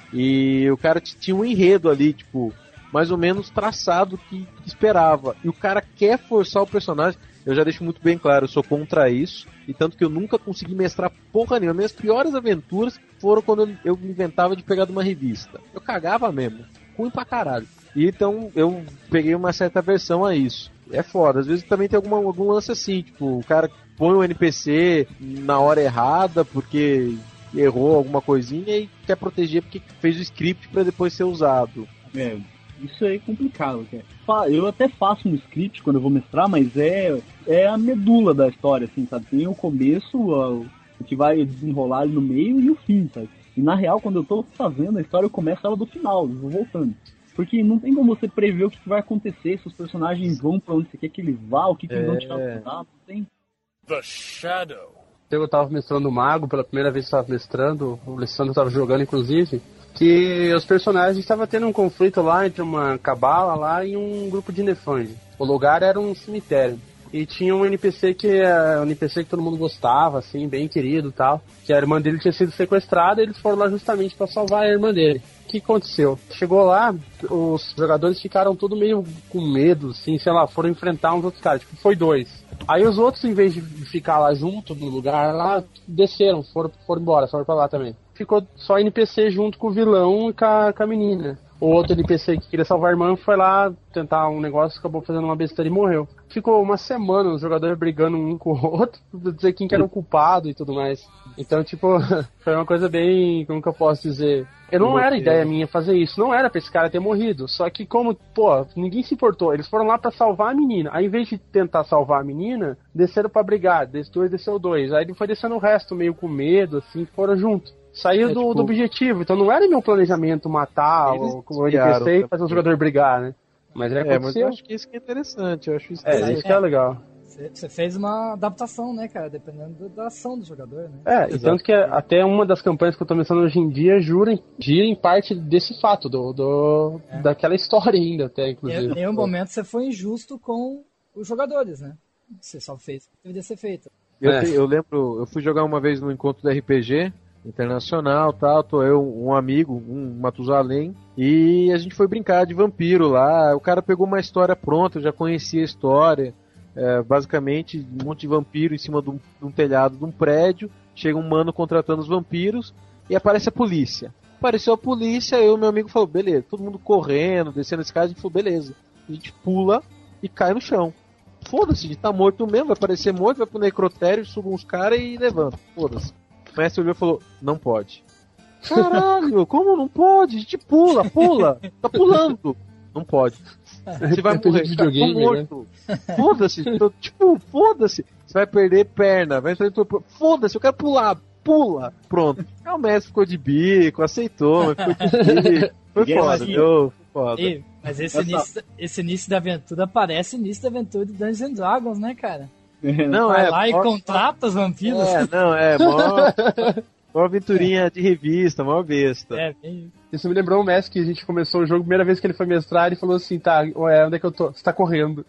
e o cara tinha um enredo ali, tipo, mais ou menos traçado que, que esperava. E o cara quer forçar o personagem. Eu já deixo muito bem claro, eu sou contra isso. E tanto que eu nunca consegui mestrar porra nenhuma. Minhas piores aventuras foram quando eu, eu inventava de pegar de uma revista. Eu cagava mesmo. Ruim pra caralho. E então eu peguei uma certa versão a isso. É foda. Às vezes também tem alguma, algum lance assim. Tipo, o cara põe o N P C na hora errada porque errou alguma coisinha e quer proteger porque fez o script pra depois ser usado. É... Isso aí é complicado, cara. Eu até faço um script quando eu vou mestrar, mas é, é a medula da história, assim, sabe? Tem o começo, o, o que vai desenrolar ali no meio e o fim, sabe? E na real, quando eu tô fazendo a história, eu começo ela do final, eu vou voltando. Porque não tem como você prever o que vai acontecer, se os personagens vão pra onde você quer que eles vá, o que, que é... eles vão tirar do lado, não tem. The Shadow. Eu tava mestrando o Mago, pela primeira vez que eu tava mestrando, o Alessandro tava jogando, inclusive, que os personagens estavam tendo um conflito lá entre uma cabala lá e um grupo de Nefand. O lugar era um cemitério. E tinha um N P C que é um N P C que todo mundo gostava, assim, bem querido e tal. Que a irmã dele tinha sido sequestrada e eles foram lá justamente pra salvar a irmã dele. O que aconteceu? Chegou lá, os jogadores ficaram tudo meio com medo, assim, sei lá, foram enfrentar uns outros caras. Tipo, foi dois. Aí os outros, em vez de ficar lá junto no lugar lá, desceram, foram, foram embora, foram pra lá também. Ficou só N P C junto com o vilão e com a, com a menina. O outro N P C que queria salvar a irmã foi lá tentar um negócio, acabou fazendo uma besteira e morreu. Ficou uma semana os jogadores brigando um com o outro, pra dizer quem que era o culpado e tudo mais. Então, tipo, foi uma coisa bem, como que eu posso dizer... Eu não era ideia minha fazer isso, não era pra esse cara ter morrido. Só que como, pô, ninguém se importou, eles foram lá pra salvar a menina. Aí, em vez de tentar salvar a menina, desceram pra brigar, desceu dois, desceu dois. Aí ele foi descendo o resto, meio com medo, assim, foram junto. Saiu é, do, tipo, do objetivo, então não era meu planejamento matar ou como ele pensei e fazer o jogador brigar, né? Mas ele é, aconteceu. mas eu acho que isso que é interessante, eu acho isso É, isso que é legal. Você fez uma adaptação, né, cara? Dependendo da ação do jogador, né? É, e tanto que até uma das campanhas que eu tô mencionando hoje em dia gira, gira em parte desse fato, do, do, é. daquela história ainda, até, inclusive. Em um momento você foi injusto com os jogadores, né? Você só fez o que deveria ser feito. Eu, é. te, eu lembro, eu fui jogar uma vez no encontro do R P G internacional, tal, tô eu, um amigo, um Matusalém, e a gente foi brincar de vampiro lá. O cara pegou uma história pronta, eu já conhecia a história. É, basicamente, um monte de vampiro em cima de um, de um telhado de um prédio. Chega um mano contratando os vampiros e aparece a polícia. Apareceu a polícia, eu e meu amigo falou, beleza, todo mundo correndo, descendo a escada, a gente falou, beleza. A gente pula e cai no chão. Foda-se, a gente tá morto mesmo, vai aparecer morto, vai pro necrotério, suba uns caras e levanta. Foda-se. O mestre olhou e falou, não pode. Caralho, como não pode? A gente pula, pula, tá pulando. Não pode. Você vai morrer, você tá morto. Né? Foda-se, tipo, foda-se. Você vai perder perna, vai perder... Foda-se, eu quero pular, pula. Pronto. Aí o mestre ficou de bico, aceitou, mas ficou de bico. Foi foda, viu? Foda. E, mas esse início, esse início da aventura parece início da aventura de Dungeons and Dragons, né, cara? Não, vai é, lá e mó... contrata os vampiros. É, não, é, mó... Uma aventurinha de revista, mó besta. É, bem... Isso me lembrou um mestre que a gente começou o jogo, a primeira vez que ele foi mestrar, ele falou assim, tá, ué, onde é que eu tô? Você tá correndo.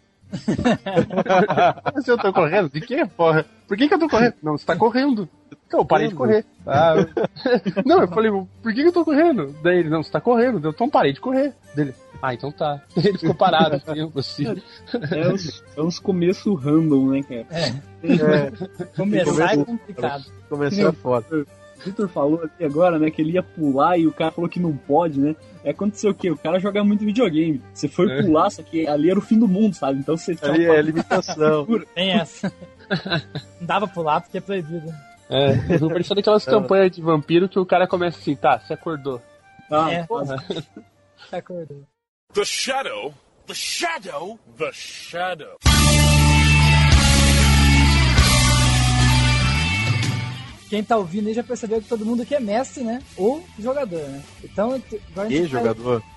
Se eu tô correndo? De quê, porra? Por que que eu tô correndo? Não, você tá correndo. Então, eu parei de correr. Ah, não, eu falei, por que que eu tô correndo? Daí ele, não, você tá correndo. Então parei de correr. Dele, ah, então tá. Ele ficou parado, assim. É uns, é uns começos random, né, cara? É. é. Começar é complicado. Começar é foda. O Victor falou aqui agora, né, que ele ia pular e o cara falou que não pode, né? É acontecer o quê? O cara joga muito videogame. Você foi é. pular, só que ali era o fim do mundo, sabe? Então você... Ali é limitação. Tem essa. Não dava pra pular porque é proibido. É, eu vou parecer daquelas campanhas de vampiro que o cara começa assim, tá, você acordou. Ah, é. porra. Você acordou. The Shadow, The Shadow, The Shadow. Quem tá ouvindo aí já percebeu que todo mundo aqui é mestre, né? Ou jogador, né? Então, agora a gente e jogador?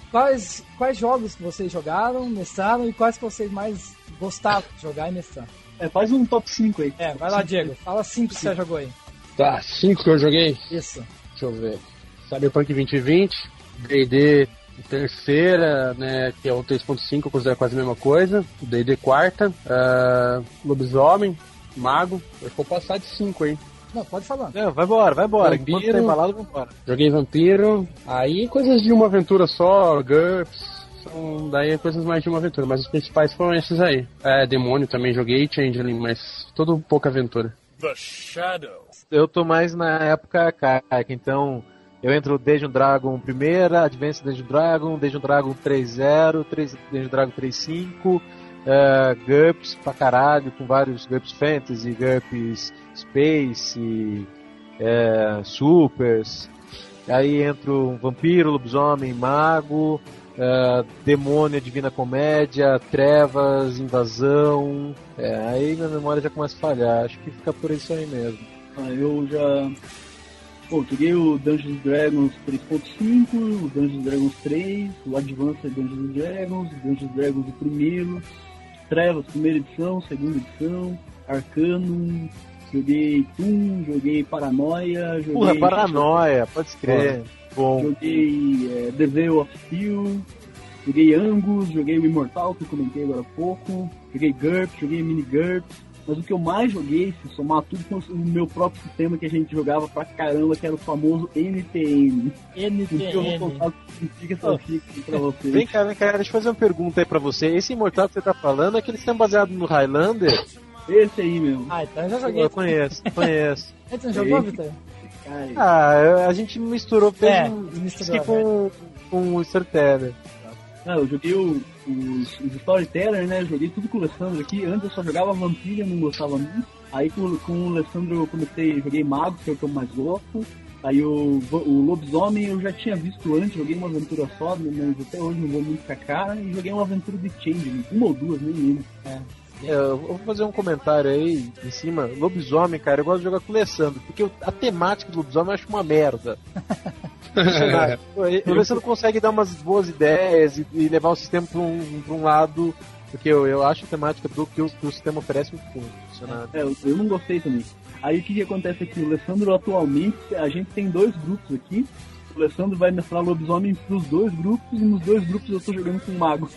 quais, quais jogos que vocês jogaram, mestraram e quais que vocês mais gostaram de jogar e mestrar? É, faz um top cinco aí. É, vai lá, Diego. Fala cinco que você jogou aí. Tá, cinco que eu joguei? Isso. Deixa eu ver. Cyberpunk vinte vinte, D e D terceira, né, que é o três ponto cinco, eu considero quase a mesma coisa. D e D quarta, uh, Lobisomem, Mago. Eu vou passar de cinco aí. Não, pode falar. Não, vai embora, vai embora. Vampiro. Enquanto tá embalado, vai embora. Joguei Vampiro. Aí coisas de uma aventura só, GURPS. São daí coisas mais de uma aventura, mas os principais foram esses aí. É, Demônio também joguei, Changeling, mas tudo pouca aventura. The Shadow. Eu tô mais na época arcaica, então eu entro Dungeon Dragon primeira, Advanced Dungeon Dragon, Dungeon Dragon três ponto zero, Dungeon Dragon três ponto cinco, uh, GURPS pra caralho, com vários GURPS Fantasy, GURPS Space, uh, Supers. Aí entro um Vampiro, Lobisomem, Mago, uh, Demônio, Divina Comédia, Trevas, Invasão. É, aí minha memória já começa a falhar, acho que fica por isso aí mesmo. Ah, eu já... Pô, joguei o Dungeons Dragons três ponto cinco, o Dungeons Dragons três, o Advanced Dungeons Dragons, o Dungeons Dragons o primeiro, Trevas, primeira edição, segunda edição, Arcanum, joguei Toon, joguei Paranoia, joguei... Porra, Paranoia, pode escrever. Bom. Joguei é, The Veil of Steel, joguei Angus, joguei o Imortal, que eu comentei agora há pouco, joguei GURPS, joguei Mini GURPS. Mas o que eu mais joguei, se somar tudo com o meu próprio sistema que a gente jogava pra caramba, que era o famoso N T N. N T N. Eu vou contar o que significa essa ficha pra vocês. Vem cá, vem cá, deixa eu fazer uma pergunta aí pra você. Esse Imortal que você tá falando é aquele sistema baseado no Highlander? Esse aí mesmo. Ah, então eu já joguei. Eu conheço, conheço. Você não jogou, Vitor? Ah, a gente misturou, fez É, um, misturou, com, com o Storyteller. Ah, eu joguei o, os, os Storyteller, né? Joguei tudo com o Alessandro aqui. Antes eu só jogava Vampira, não gostava muito. Aí com, com o Alessandro eu comecei, joguei Mago, que é o que eu mais gosto. Aí o, o Lobisomem eu já tinha visto antes, joguei uma aventura só, mas até hoje não vou muito com a cara. E joguei uma aventura de Changeling, uma ou duas, nem lembro. É. É, eu vou fazer um comentário aí em cima. Lobisomem, cara, eu gosto de jogar com o Alessandro, porque a temática do lobisomem eu acho uma merda. O Alessandro consegue dar umas boas ideias e, e levar o sistema pra um, pra um lado, porque eu, eu acho a temática do que o, que o sistema oferece muito funcionário. É, eu, eu não gostei também. Aí o que, que acontece aqui? O Alessandro atualmente, a gente tem dois grupos aqui. O Alessandro vai mestrar lobisomem pros dois grupos e nos dois grupos eu tô jogando com mago.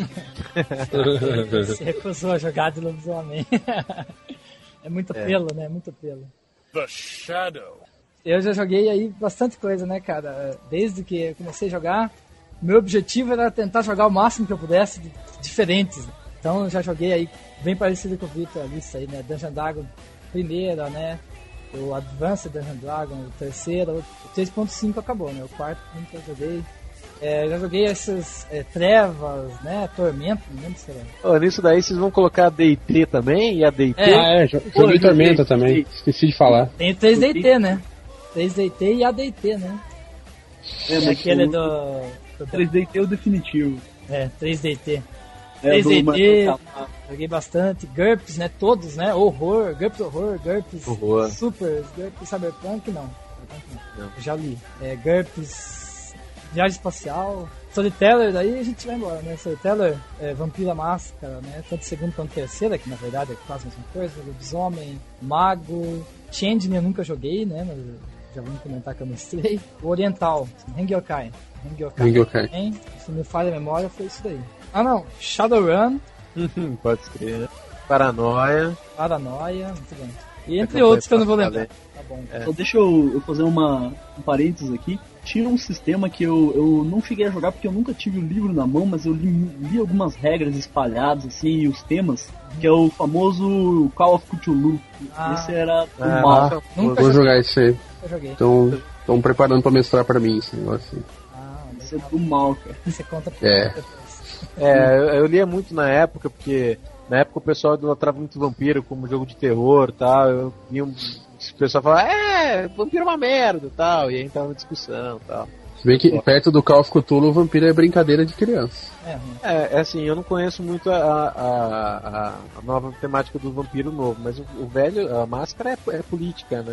Você recusou a jogar de lobisomem. É muito É. pelo, né? Muito pelo. The Shadow. Eu já joguei aí bastante coisa, né, cara? Desde que eu comecei a jogar, meu objetivo era tentar jogar o máximo que eu pudesse de diferentes. Então eu já joguei aí bem parecido com o Victor, a lista aí, né? Dungeon Dragon primeira, né? O Advanced Dungeon Dragon, o terceiro, o três ponto cinco acabou, né? O quarto nunca joguei. É, já joguei essas é, Trevas, né? Tormento, não lembro se era. Oh, nisso daí vocês vão colocar a D e T também? E a D e T? É. Ah, é, jo- joguei Tormenta também, esqueci de falar. Tem o três D e T, né? três D e T e A D e T, né? É, mas Aquele o do... do três D T é o definitivo. É, três D e T. É, três D do- e T, joguei bastante. GURPS, né? Todos, né? Horror, GURPS Horror, GURPS Horror. Super, GURPS Cyberpunk, não. Cyberpunk não. Não. Já li. É, GURPS Viagem Espacial. Storyteller, daí a gente vai embora, né? Storyteller, é, Vampira Máscara, né? Tanto segundo quanto terceira, que na verdade é quase a mesma coisa. Lobisomem, Mago. Changeling eu nunca joguei, né? Mas já vamos comentar que eu mestrei. O Oriental, Hengyokai. Hengyokai. Hengyokai. Também, se me falha a memória, foi isso daí. Ah, não. Shadowrun, Pode escrever. Paranoia. Paranoia, muito bem. E É entre que eu outros que eu não vou falei. lembrar. Tá bom. É. Só deixa eu, eu fazer uma, um parênteses aqui. Tinha um sistema que eu, eu não cheguei a jogar porque eu nunca tive o livro na mão, mas eu li, li algumas regras espalhadas, assim, e os temas, que é o famoso Call of Cthulhu. Ah. Esse era o Ah, mal. Nunca Vou joguei. jogar isso aí. Eu joguei. Então, estão preparando pra mestrar pra mim esse negócio. Ah, Esse é do mal, cara. você conta pra É. depois. É, eu, eu lia muito na época, porque na época o pessoal idolatrava muito vampiro como jogo de terror e tal. Eu vi um. O pessoal falava, é, vampiro é uma merda e tal. E aí entrava uma discussão e tal. Se bem que perto do Call of Cthulhu, o vampiro é brincadeira de criança. É, ruim. É, é assim, eu não conheço muito a, a, a, a nova temática do vampiro novo, mas o, o velho, a máscara é, é política, né?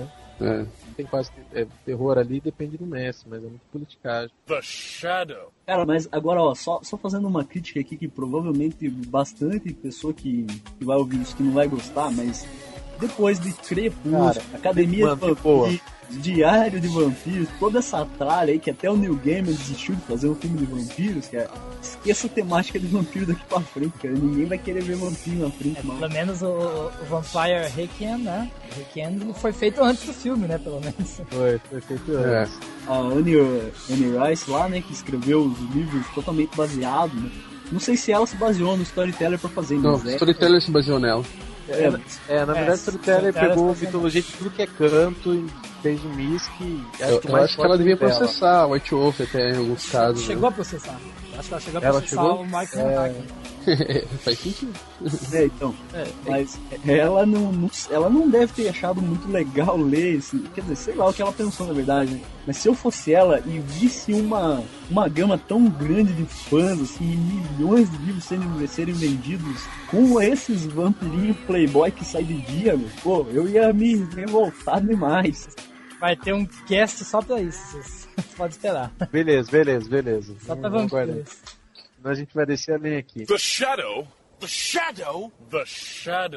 É. Tem quase é, terror ali, depende do mestre, mas é muito politicagem. The Shadow. Cara, mas agora, ó, só, só fazendo uma crítica aqui que provavelmente bastante pessoa que, que vai ouvir isso que não vai gostar, mas depois de Crepúsculo, Cara, Academia mano, de Vampiros, Diário de Vampiros, toda essa tralha aí que até o Neil Gaiman desistiu de fazer um filme de vampiros, cara, esqueça a temática de vampiro daqui pra frente, cara, ninguém vai querer ver vampiro na frente, É, mano. pelo menos o, o Vampire Requiem, né? Requiem foi feito antes do filme, né? Pelo menos. Foi, foi feito É. antes. A Anne, Anne Rice lá, né, que escreveu os livros totalmente baseados, né? Não sei se ela se baseou no Storyteller pra fazer, Não, mas é, Storyteller se baseou nela. é, É, na É, verdade, Storyteller Storyteller pegou a fazendo- mitologia de tudo que é canto e fez um mix que acho Eu, que eu mais acho que ela forte devia dela. processar a White Wolf até em alguns casos. Chegou a processar. Acho que ela chegou a Ela processar chegou? o Mike É. Monaghan. Né? Faz sentido. é, então. É, Mas ela não, não- ela não deve ter achado muito legal ler esse, quer dizer, sei lá o que ela pensou na verdade, né? Mas se eu fosse ela e visse uma, uma gama tão grande de fãs, assim, e milhões de livros sendo, serem vendidos com esses vampirinhos playboy que saem de dia, meu, pô, eu ia me revoltar demais. vai ter um cast só pra isso. Vocês podem esperar. Beleza, beleza, beleza. Só pra Vamos aguardar. vampiros. Senão a gente vai descer a lenha aqui. The Shadow. The Shadow. The Shadow.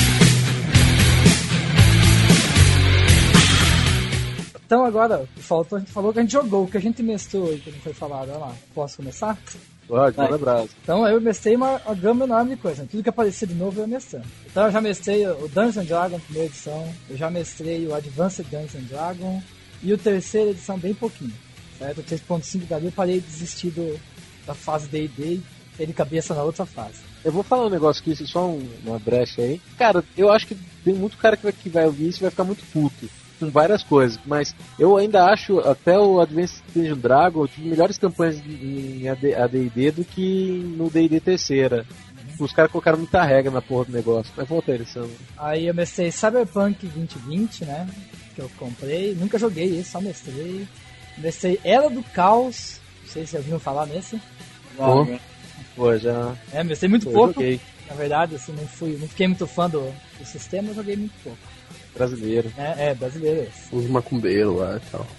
Então agora, faltou, a gente falou que a gente jogou, o que a gente mestrou aí, que não foi falado. Olha lá, posso começar? Pode, Vai. manda brasa. Então eu mestrei uma, uma gama enorme de coisa, né? Tudo que aparecia de novo eu ia mestrando. Então eu já mestrei o Dungeons and Dragons, primeira edição, eu já mestrei o Advanced Dungeons and Dragons, e o terceira edição bem pouquinho, certo? O três ponto cinco dali eu parei de desistir do, da fase D e D e ter de cabeça na outra fase. Eu vou falar um negócio aqui, só um, uma brecha aí. Cara, eu acho que tem muito cara que vai, que vai ouvir isso e vai ficar muito puto com várias coisas, mas eu ainda acho até o Advanced Dungeons and Dragons tive melhores campanhas em A D e D do que no D e D terceira. Os caras colocaram muita regra na porra do negócio. Mas volta aí, Sandro. Aí eu mestrei Cyberpunk vinte vinte, né? Que eu comprei. Nunca joguei esse, só mestrei. Mestrei Era do Caos. Não sei se vocês ouviram falar nesse. Pô. né? Pô, já. É, mestrei muito Pô, pouco. joguei. Na verdade, assim, não, fui, não fiquei muito fã do, do sistema, eu joguei muito pouco. Brasileiro. É, é brasileiro esse. Os macumbeiros lá e tal.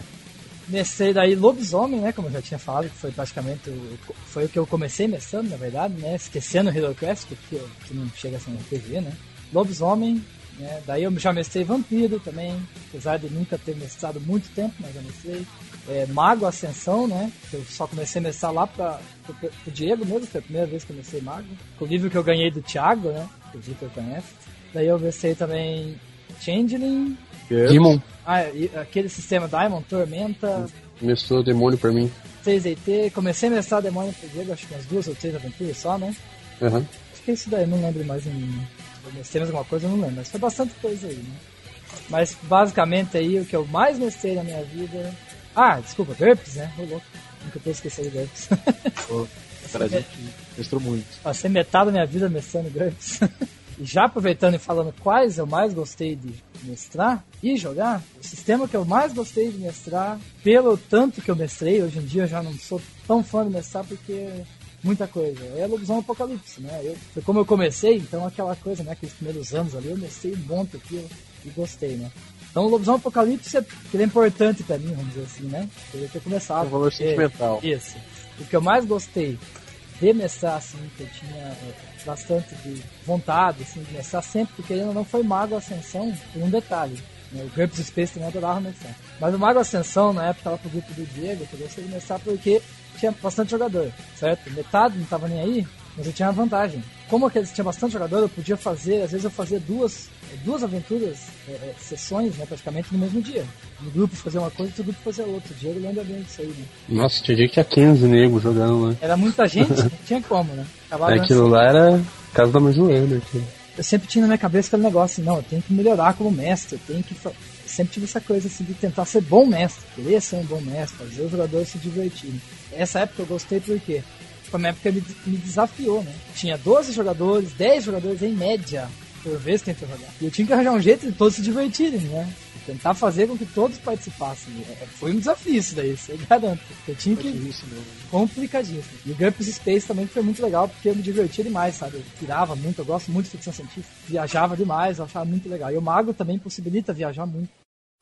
Mestrei daí Lobisomem, né? Como eu já tinha falado, que foi praticamente o, foi o que eu comecei mestrando, na verdade, né? Esquecendo o HeroQuest, que, que não chega a ser um R P G, né? Lobisomem, né? Daí eu já mestrei Vampiro também, apesar de nunca ter mestrado muito tempo, mas já mestrei. É, Mago Ascensão, né? Que eu só comecei a mestrar lá pra, pro, pro Diego mesmo, foi a primeira vez que eu mestrei Mago. Com o livro que eu ganhei do Thiago, né? Que o Victor conhece. Daí eu mestrei também Changeling. Demon Ah, e aquele sistema Diamond, Tormenta, mestrou demônio pra mim. três A T, comecei a mestrar Demônio pro Diego, acho que umas duas ou três aventuras só, né? Aham. Acho que é isso daí, não lembro mais em. Eu mestrei mais alguma coisa, eu não lembro, mas foi bastante coisa aí, né? Mas basicamente aí o que eu mais mestrei na minha vida. Ah, desculpa, GURPS, né? Ô louco, nunca tô esquecendo de GURPS. Pô, cara, a gente mestrou muito. Passei metade da minha vida mestrando GURPS. E já aproveitando e falando quais eu mais gostei de mestrar e jogar, o sistema que eu mais gostei de mestrar, pelo tanto que eu mestrei, hoje em dia eu já não sou tão fã de mestrar porque muita coisa, é Lobisomem Apocalipse, né? Eu, foi como eu comecei, então aquela coisa, né? Aqueles primeiros anos ali, eu mestrei um monte aquilo e gostei, né? Então o Lobisomem Apocalipse é, ele é importante pra mim, vamos dizer assim, né? Queria ter começado. É um valor porque- sentimental. Isso. O que eu mais gostei de mestrar, assim, que eu tinha é, bastante de vontade, assim, de mestrar sempre, porque ele não foi Mago Ascensão por um detalhe. Né? O GURPS Space também adorava mestrar. Mas o Mago Ascensão, na época, lá pro grupo do Diego, eu gostei de mestrar porque tinha bastante jogador, certo? Metade não tava nem aí, mas eu tinha uma vantagem. Como aqueles tinha bastante jogador, eu podia fazer, às vezes eu fazia duas, duas aventuras, é, é, sessões, né, praticamente no mesmo dia. Um grupo fazia uma coisa e outro grupo fazia outra. O Diego lembra bem disso aí, né? Nossa, tinha dia que tinha quinze negros jogando lá. Era muita gente, não tinha como, né? Acabava Aquilo lá era casa da mãe Joana. Aquilo. Eu sempre tinha na minha cabeça aquele negócio assim, não, eu tenho que melhorar como mestre, eu tenho que... fa- eu sempre tive essa coisa assim de tentar ser bom mestre, querer ser um bom mestre, fazer os jogadores se divertirem. Essa época eu gostei porque foi uma época que me, me desafiou, né? Tinha doze jogadores, dez jogadores em média por vez tentando jogar. E eu tinha que arranjar um jeito de todos se divertirem, né? Tentar fazer com que todos participassem. É, Foi um desafio isso daí, isso eu garanto. Eu tinha que... Isso mesmo. complicadíssimo. E o GURPS Space também foi muito legal, porque eu me divertia demais, sabe? Eu tirava muito, eu gosto muito de ficção científica. Viajava demais, eu achava muito legal. E o Mago também possibilita viajar muito.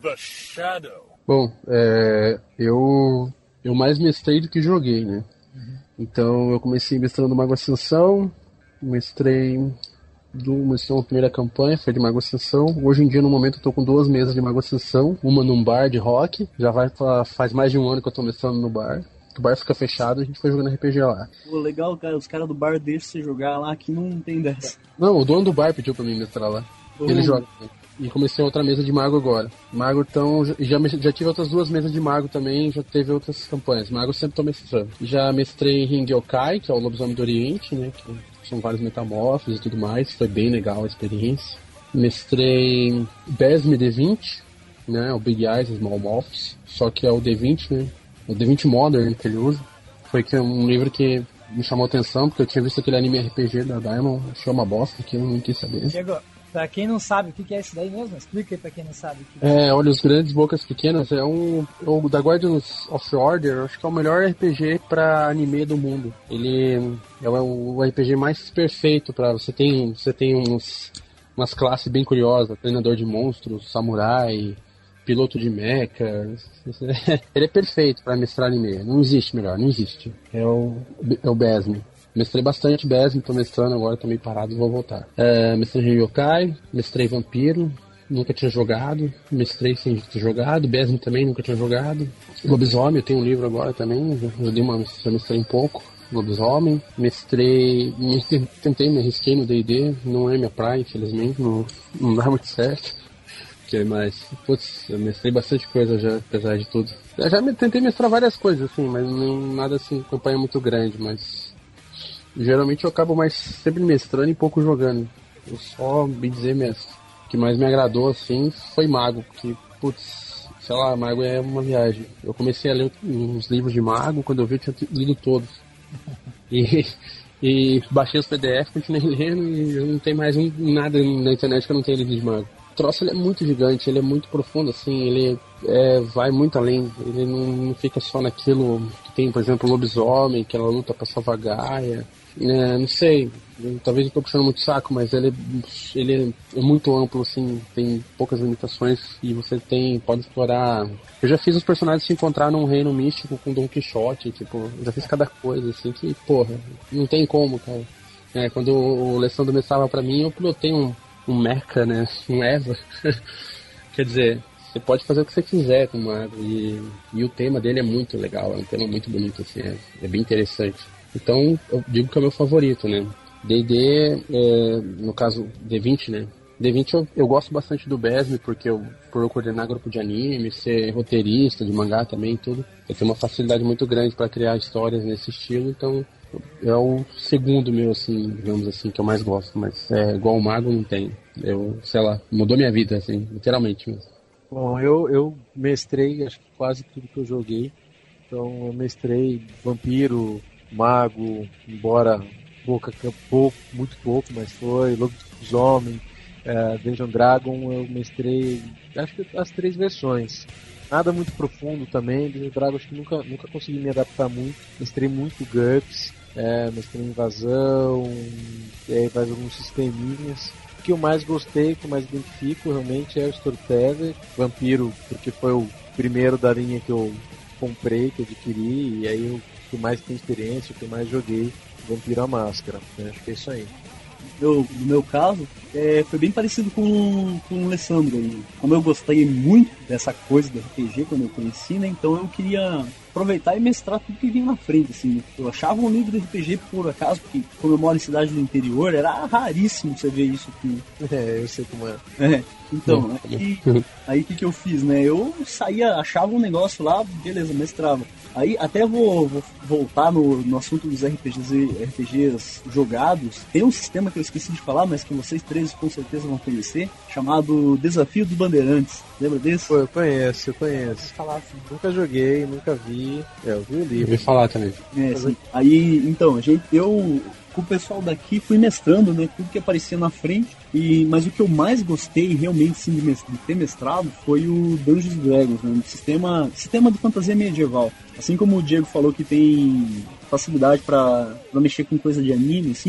The Shadow. Bom, é, eu, eu mais mestrei do que joguei, né? Uhum. Então eu comecei mestrando Mago Ascensão, mestrei, do, mestrei uma primeira campanha, foi de Mago Ascensão. Hoje em dia, no momento, eu tô com duas mesas de Mago Ascensão, uma num bar de rock, já vai pra, faz mais de um ano que eu tô mestrando no bar. O bar fica fechado, a gente foi jogando R P G lá. Pô, legal, cara, os caras do bar deixam você jogar lá, aqui não tem dessa. Não, o dono do bar pediu pra mim mestrar lá. Uhum. Ele joga. E comecei outra mesa de mago agora. Mago, então, já, já tive outras duas mesas de mago também, já teve outras campanhas. Mago eu sempre tô mestrando. Já mestrei Ring Yokai, que é o Lobisomem do Oriente, né, que são vários metamorfos e tudo mais, foi bem legal a experiência. Mestrei Besme D vinte, né, o Big Eyes, Small Morphs, só que é o D vinte, né, o D vinte Modern que ele usa. Foi que é um livro que me chamou a atenção, porque eu tinha visto aquele anime R P G da Diamond, achei uma bosta, que eu não quis saber. Chegou. Pra quem não sabe o que é isso daí mesmo, explica aí pra quem não sabe o que é. É, Olhos Grandes, Bocas Pequenas, é um... O da Guardians of Order, acho que é o melhor R P G pra anime do mundo. Ele é o R P G mais perfeito pra... Você tem, você tem uns, umas classes bem curiosas, treinador de monstros, samurai, piloto de mecha. Ele é perfeito pra mestrar anime, não existe melhor, não existe. É o, é o Besme. Mestrei bastante Besme, tô mestrando agora, tô meio parado, vou voltar. É, mestrei Yokai, mestrei Vampiro, nunca tinha jogado. Mestrei sem ter jogado, Besme também nunca tinha jogado. Lobisomem, eu tenho um livro agora também, já, já, dei uma, já mestrei um pouco. Lobisomem, mestrei, me, tentei, me arrisquei no D e D, não é minha praia, infelizmente, não, não dá muito certo. Que mais? Putz, eu mestrei bastante coisa já, apesar de tudo. Eu já me, tentei mestrar várias coisas, assim, mas não, nada assim, campanha muito grande, mas... Geralmente eu acabo mais sempre mestrando e pouco jogando. Eu só me dizer mesmo. O que mais me agradou, assim, foi Mago, porque, putz, sei lá, Mago é uma viagem. Eu comecei a ler uns livros de Mago, quando eu vi eu tinha lido todos. E, e baixei os P D F, continuei lendo e eu não tenho mais um, nada na internet que eu não tenha lido de Mago. O troço ele é muito gigante, ele é muito profundo, assim, ele é, vai muito além. Ele não, não fica só naquilo que tem, por exemplo, o Lobisomem, que ela luta pra salvar Gaia. É, não sei, eu, talvez eu tô puxando muito saco, mas ele, ele é muito amplo, assim, tem poucas limitações e você tem, pode explorar. Eu já fiz os personagens se encontrar num reino místico com Don Quixote, tipo, eu já fiz cada coisa, assim, que, porra, não tem como, cara. É, quando o Alessandro mestrava pra mim, eu pilotei um, um mecha, né, um Eva. Quer dizer, você pode fazer o que você quiser com o Mago e, e o tema dele é muito legal, é um tema muito bonito, assim, é, é bem interessante. Então, eu digo que é o meu favorito, né? D e D, é, no caso D vinte, né? D vinte eu, eu gosto bastante do Besme, porque eu, por eu coordenar grupo de anime, ser roteirista de mangá também, tudo, eu tenho uma facilidade muito grande para criar histórias nesse estilo, então é o segundo meu, assim, digamos assim, que eu mais gosto, mas é igual o Mago não tem. Eu, sei lá, mudou minha vida, assim, literalmente mesmo. Bom, eu, eu mestrei, acho que quase tudo que eu joguei, então eu mestrei Vampiro, Mago, embora pouca, pouco, muito pouco, mas foi, Lobisomem, uh, Dungeon Dragon, eu mestrei, acho que as três versões. Nada muito profundo também, Dungeon Dragon acho que nunca, nunca consegui me adaptar muito, mestrei muito GURPS, é, mestrei Invasão, e aí faz alguns sisteminhas. O que eu mais gostei, que eu mais identifico realmente é o Storyteller, Vampiro, porque foi o primeiro da linha que eu comprei, que eu adquiri, e aí eu que mais tem experiência, o que mais joguei, Vampiro à Máscara, né? Acho que é isso aí. Eu, no meu caso, é, foi bem parecido com, com o Alessandro aí. Como eu gostei muito dessa coisa do R P G quando eu conheci, né? Então eu queria aproveitar e mestrar tudo que vinha na frente, assim. Eu achava um livro de R P G por acaso, porque como eu moro em cidade do interior, era raríssimo você ver isso aqui. É, eu sei como é. É, então, aí o aí, que, que eu fiz, né? Eu saía, achava um negócio lá, beleza, mestrava. Aí até vou, vou voltar no, no assunto dos R P Gs, R P Gs jogados. Tem um sistema que eu esqueci de falar, mas que vocês três com certeza vão conhecer, chamado Desafio dos Bandeirantes. Lembra desse? Pô, eu conheço, eu conheço. Falar assim. Nunca joguei, nunca vi. É, eu vi o livro. Eu ouvi falar também. É, sim. Aí, então, a gente, eu com o pessoal daqui fui mestrando, né, tudo que aparecia na frente. E, mas o que eu mais gostei realmente sim, de, de ter mestrado foi o Dungeons and Dragons, né, um sistema, sistema de fantasia medieval. Assim como o Diego falou que tem facilidade para mexer com coisa de anime, assim,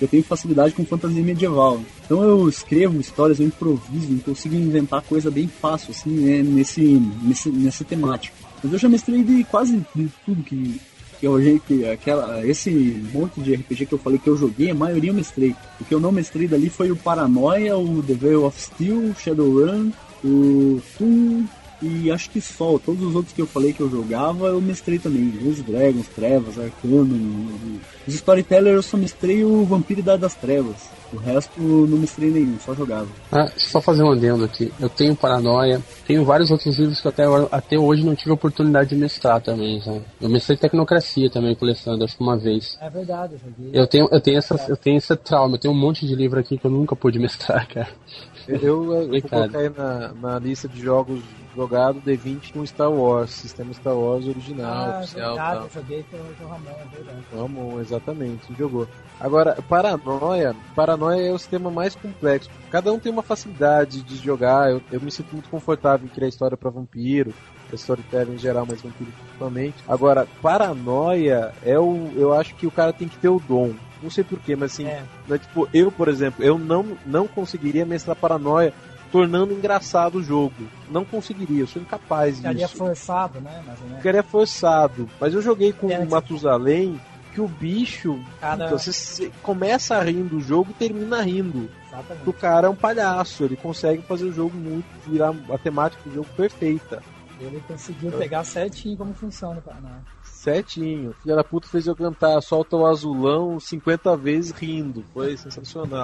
eu tenho facilidade com fantasia medieval. Então eu escrevo histórias, eu improviso, eu consigo inventar coisa bem fácil, assim, né, nesse, nesse, nessa temática. Mas eu já mestrei de quase de tudo que, que eu joguei, que aquela, esse monte de R P G que eu falei que eu joguei, a maioria eu mestrei. O que eu não mestrei dali foi o Paranoia, o The Veil of Steel, Shadowrun, o Toon, e acho que só. Todos os outros que eu falei que eu jogava, eu mestrei também. Os Dragons, Trevas, Arcanum. Os Storyteller eu só mestrei o Vampiro Idade das Trevas. O resto não mestrei nenhum, só jogava. Ah, deixa eu só fazer um adendo aqui. Eu tenho Paranoia, tenho vários outros livros que até, até hoje não tive a oportunidade de mestrar também, sabe? Eu mestrei Tecnocracia também com o Alessandro, acho que uma vez. É verdade, eu joguei. Eu tenho, eu tenho, essa, eu tenho esse trauma, eu tenho um monte de livro aqui que eu nunca pude mestrar, cara. Eu, eu, eu vou colocar aí na, na lista de jogos jogados D vinte com Star Wars, sistema Star Wars original, Ah, oficial. verdade, Tal. eu joguei com o Ramon, é verdade. Ramon, exatamente, jogou. Agora, Paranoia, Paranoia é o sistema mais complexo. Cada um tem uma facilidade de jogar. Eu, eu me sinto muito confortável em criar história para vampiro, pra storytelling em geral, mas vampiro principalmente. Agora, Paranoia é o, eu acho que o cara tem que ter o dom. Não sei porquê, mas assim, É. né, tipo, eu, por exemplo, eu não, não conseguiria mestrar Paranoia tornando engraçado o jogo. Não conseguiria, eu sou incapaz Ficaria disso. forçado, né? Mais ou menos. Ficaria forçado. Mas eu joguei com É, o Matusalém, que o bicho, Cada- puta, você, você começa rindo do jogo e termina rindo. Exatamente. O cara é um palhaço, ele consegue fazer o jogo muito, virar a temática do jogo perfeita. Ele conseguiu pegar certinho como funciona o Paraná. Certinho. Filha da puta fez eu cantar Solta o Azulão cinquenta vezes rindo. Foi sensacional.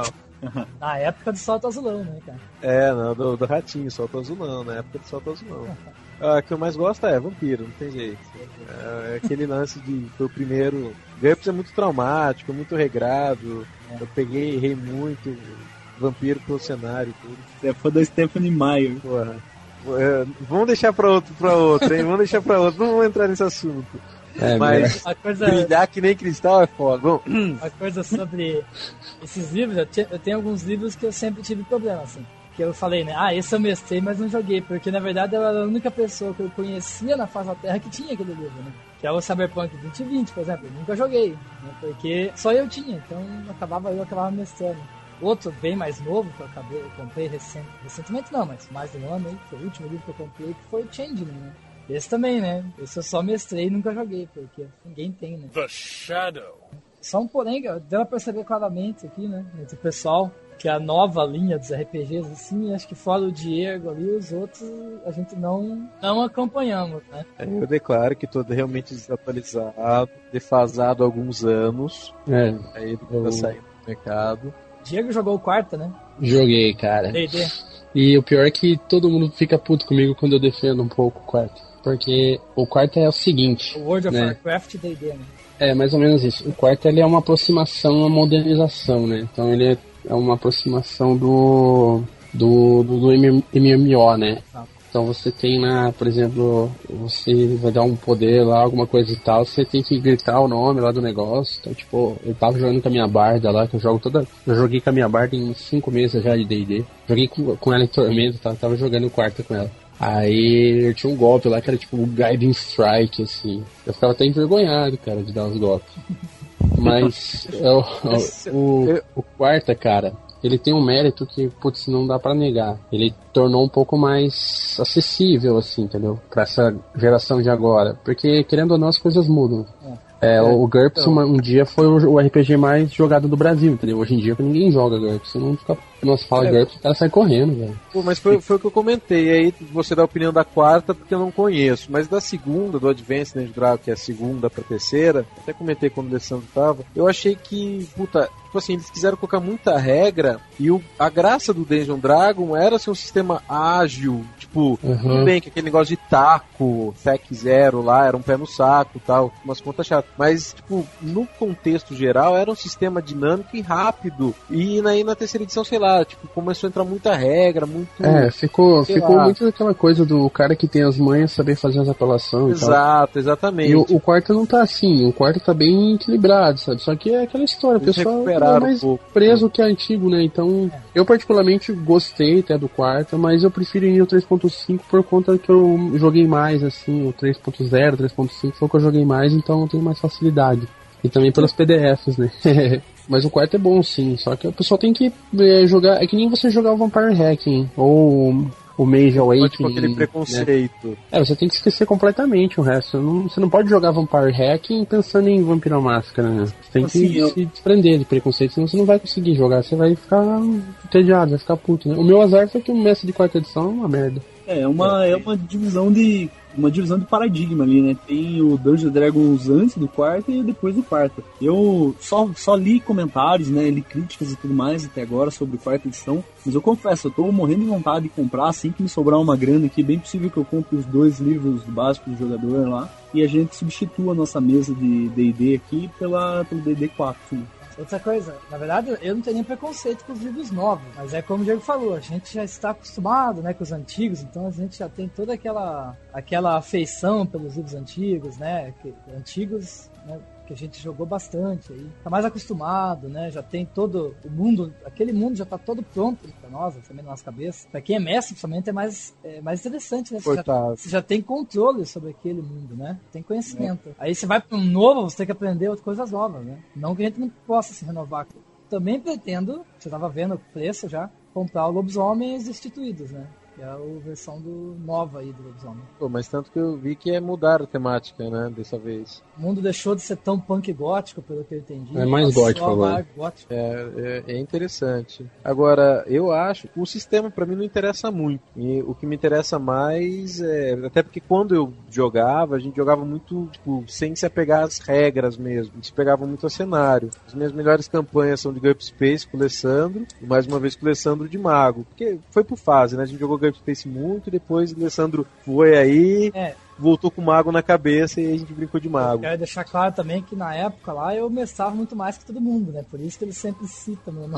Na época do Salto Azulão, né, cara? É, não, do, do Ratinho, Solta o Azulão, na época do Solta o Azulão. Ah, o que eu mais gosto é vampiro, não tem jeito. É, é aquele lance de foi o primeiro. GURPS é muito traumático, muito regrado. É. Eu peguei, errei muito. Vampiro pelo cenário e tudo. É fã da Stephanie Meyer. Porra. É, vamos deixar pra outro, pra outro, hein? Vamos deixar pra outro. Não vamos entrar nesse assunto. É, Mas A coisa, brilhar que nem cristal é foda. Bom, a coisa sobre esses livros, eu, te- eu tenho alguns livros que eu sempre tive problema, assim. Que eu falei, né? Ah, esse eu mestrei, mas não joguei. Porque na verdade eu era a única pessoa que eu conhecia na face da Terra que tinha aquele livro, né? Que é o Cyberpunk vinte vinte, por exemplo. Eu nunca joguei, né? Porque só eu tinha, então acabava eu acabava mestrando. Outro bem mais novo que eu acabei, eu comprei recent, recentemente não, mas mais de um ano aí, que foi o último livro que eu comprei, que foi o Changeling, né? Esse também, né? Esse eu só mestrei e nunca joguei, porque ninguém tem, né? The Shadow. Só um porém, deu pra perceber claramente aqui, né? Entre o pessoal, que a nova linha dos R P Gs, assim, acho que fora o Diego ali, os outros a gente não, não acompanhamos, né? eu declaro que tô realmente desatualizado, defasado há alguns anos. É, Aí Eu- tá saindo do mercado. Diego jogou o quarta, né? joguei, cara. D e D. E o pior é que todo mundo fica puto comigo quando eu defendo um pouco o quarto. Porque o quarto é o seguinte, O World of né? Warcraft D e D, né? É, mais ou menos isso. O quarto ele é uma aproximação, uma modernização, né? Então ele é- é uma aproximação do do, do, do M M O, né? Ah. Então você tem lá, por exemplo, você vai dar um poder lá, alguma coisa e tal, você tem que gritar o nome lá do negócio. Então, tipo, eu tava jogando com a minha barda lá, que eu jogo toda. Eu joguei com a minha barda em cinco meses já de D e D. Joguei com, com ela em Tormento, tá? Tava jogando o quarto com ela. Aí eu tinha um golpe lá que era tipo um Guiding Strike, assim. Eu ficava até envergonhado, cara, de dar os golpes. Mas eu, o, o quarta, cara, ele tem um mérito que, putz, não dá pra negar. Ele tornou um pouco mais acessível, assim, entendeu? Pra essa geração de agora. Porque, querendo ou não, as coisas mudam. É, o GURPS uma- um dia foi o, o R P G mais jogado do Brasil, entendeu? Hoje em dia ninguém joga GURPS. Você não fica. Nossa, fala É. GURPS, o cara sai correndo, velho. Pô, mas foi, foi o que eu comentei. Aí você dá a opinião da quarta porque eu não conheço. Mas da segunda, do Advanced Dungeons and Dragons, que é a segunda pra terceira, até comentei quando o Alessandro tava, eu achei que, puta, tipo assim, eles quiseram colocar muita regra e o, a graça do Dungeon Dragon era ser um sistema ágil, tipo, Uhum. tudo bem que aquele negócio de taco, Tech Zero lá, era um pé no saco e tal, umas contas chatas. Mas, tipo, no contexto geral, era um sistema dinâmico e rápido. E aí na terceira edição, sei lá, tipo, começou a entrar muita regra, muito... É, ficou, sei ficou lá. muito aquela coisa do cara que tem as manhas saber fazer as apelações e tal. Exato, exatamente. E o, o quarto não tá assim, o quarto tá bem equilibrado, sabe? Só que é aquela história, o Eles pessoal recuperaram é mais um pouco. preso que é antigo, né? Então, eu particularmente gostei até do quarto, mas eu prefiro ir no três ponto cinco por conta que eu joguei mais, assim, o três ponto zero, três ponto cinco foi o que eu joguei mais, então eu tenho mais facilidade. E também pelos P D Fs, né? Mas o quarto é bom, sim. Só que o pessoal tem que é, jogar... É que nem você jogar o Vampire Hacking, ou o Mage Awakening. Tipo aquele preconceito. Né? É, você tem que esquecer completamente o resto. Não, você não pode jogar Vampire Hacking pensando em Vampira Máscara, né? Você tem assim, que eu... se desprender de preconceito, senão você não vai conseguir jogar. Você vai ficar entediado, vai ficar puto, né? O meu azar foi que o mestre de quarta edição é uma merda. É, é uma, é uma divisão de... uma divisão de paradigma ali, né? Tem o Dungeons and Dragons antes do quarto e depois do quarto. Eu só, só li comentários, né? Li críticas e tudo mais até agora sobre a quarta edição. Mas eu confesso, eu tô morrendo de vontade de comprar assim que me sobrar uma grana aqui. Bem possível que eu compre os dois livros básicos do jogador lá. E a gente substitua a nossa mesa de D e D aqui pela, pelo D e D quatro. Né? Outra coisa, na verdade eu não tenho nem preconceito com os livros novos, mas é como o Diego falou, a gente já está acostumado, né, com os antigos, então a gente já tem toda aquela, aquela afeição pelos livros antigos, né, que, antigos, né, que a gente jogou bastante aí, tá mais acostumado, né, já tem todo o mundo, aquele mundo já tá todo pronto pra nós, também na nossa cabeça. Pra quem é mestre, principalmente, é mais, é mais interessante, né, você já, você já tem controle sobre aquele mundo, né, tem conhecimento. É. Aí você vai pra um novo, você tem que aprender outras coisas novas, né, não que a gente não possa se renovar. Também pretendo, você tava vendo o preço já, comprar o Lobisomens Destituídos, né. Que é a versão do nova aí do Lobisomem. Pô, mas tanto que eu vi que é mudar a temática, né, dessa vez. O mundo deixou de ser tão punk gótico, pelo que eu entendi. É mais gótico agora. Gótico. É, é, é interessante. Agora, eu acho que o sistema pra mim não interessa muito. E o que me interessa mais é... Até porque quando eu jogava, a gente jogava muito, tipo, sem se apegar às regras mesmo. A gente se pegava muito ao cenário. As minhas melhores campanhas são de GURP Space com o Alessandro, e mais uma vez com o Alessandro de Mago. Porque foi por fase, né? A gente jogou GURP Space muito, e depois o Alessandro foi aí, é. voltou com o Mago na cabeça e a gente brincou de Mago. Eu quero deixar claro também que na época lá eu mestrava muito mais que todo mundo, né? Por isso que ele sempre cita meu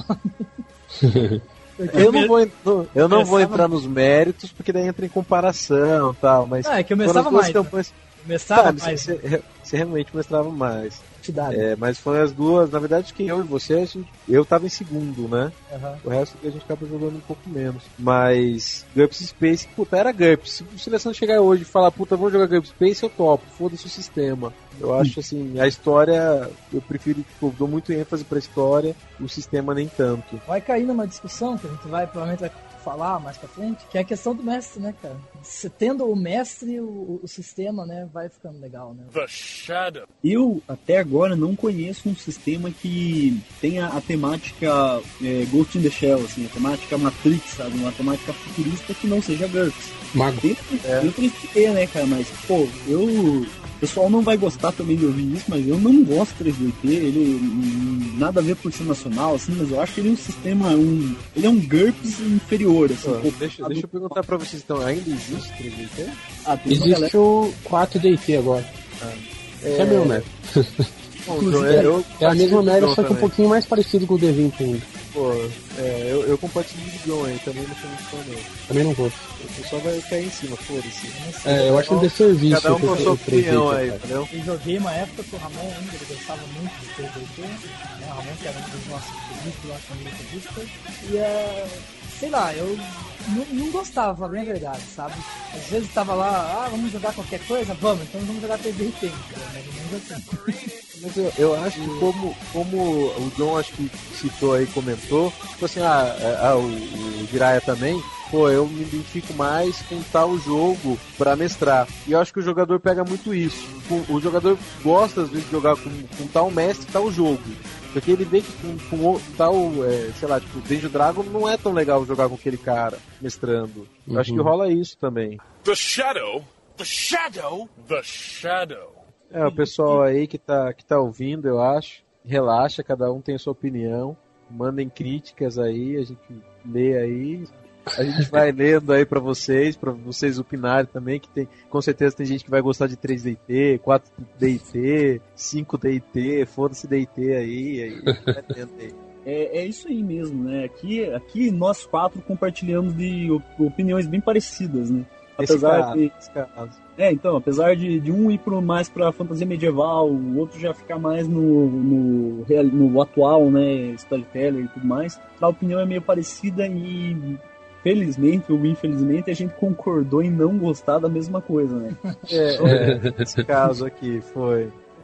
nome. Eu não vou, eu não vou entrar nos méritos, porque daí entra em comparação e tal, mas... Não, é que eu mestrava mais. Campanhas... Né? Mestrava tá, mais. Você, você realmente mestrava mais. Entidade. É, mas foi as duas, na verdade, que eu e você, a gente, eu tava em segundo, né? Uhum. O resto que a gente acaba jogando um pouco menos. Mas GURPS Space, puta, era GURPS. Se o Seleção chegar hoje e falar, puta, vamos jogar GURPS Space, eu topo, foda-se o sistema. Eu acho assim, a história, eu prefiro, eu dou muito ênfase pra história, o sistema nem tanto. Vai cair numa discussão que a gente vai, provavelmente vai falar mais pra frente, que é a questão do mestre, né, cara? Se tendo o mestre, o, o sistema, né, vai ficando legal, né? The Shadow. Eu, até agora, não conheço um sistema que tenha a temática é, Ghost in the Shell, assim, a temática Matrix, sabe? Uma temática futurista que não seja GURPS. Mago. Tem, é. Eu tenho que ter, né, cara? Mas, pô, eu... O pessoal não vai gostar também de ouvir isso, mas eu não gosto do três D T, ele hum, nada a ver por ser nacional, assim, mas eu acho que ele é um sistema, um, ele é um GURPS inferior, assim. Pô, deixa, deixa eu perguntar pra vocês, então, ainda existe três D T? Ah, tem existe galera... o quatro D T agora. Ah, é... é meu, né? Bom, então, é, eu é a mesma merda, só que também. Um pouquinho mais parecido com o D vinte ainda. Pô, é, eu, eu compartilho de John aí, também não sou muito fã não. Também não vou. O pessoal vai cair em cima, foda-se. É, eu acho um desserviço. Cada um com a sua opinião aí, entendeu? Eu joguei uma época com o Ramon ainda, ele gostava muito de três D T, né? O Ramon que era um dos nossos queridos lá com a metodista. E é... sei lá, eu não, não gostava, pra bem a verdade, sabe? Às vezes tava lá, ah, vamos jogar qualquer coisa? Vamos, então vamos jogar três D T, mais ou menos assim. Mas eu, eu acho que como, como o John acho que citou aí, comentou, tipo assim, ah, ah o, o Jiraiya também, pô, eu me identifico mais com tal jogo pra mestrar. E eu acho que o jogador pega muito isso. O jogador gosta às vezes de jogar com, com tal mestre, tal jogo. Porque ele vê que com, com tal, é, sei lá, tipo, Dungeon Dragon não é tão legal jogar com aquele cara mestrando. Eu uhum. acho que rola isso também. The Shadow, The Shadow, The Shadow. É, o pessoal aí que tá, que tá ouvindo, eu acho, relaxa, cada um tem a sua opinião, mandem críticas aí, a gente lê aí, a gente vai lendo aí pra vocês, pra vocês opinarem também, que tem, com certeza tem gente que vai gostar de três D T, quatro D T, cinco D T, foda-se D T aí, aí, vai lendo aí. É, é isso aí mesmo, né? Aqui, aqui nós quatro compartilhamos de opiniões bem parecidas, né? Apesar caso, de... É, então, apesar de, de um ir pro, mais pra fantasia medieval, o outro já ficar mais no, no, no atual, né, storyteller e tudo mais, a opinião é meio parecida e, felizmente ou infelizmente, a gente concordou em não gostar da mesma coisa, né? É, é esse caso aqui foi...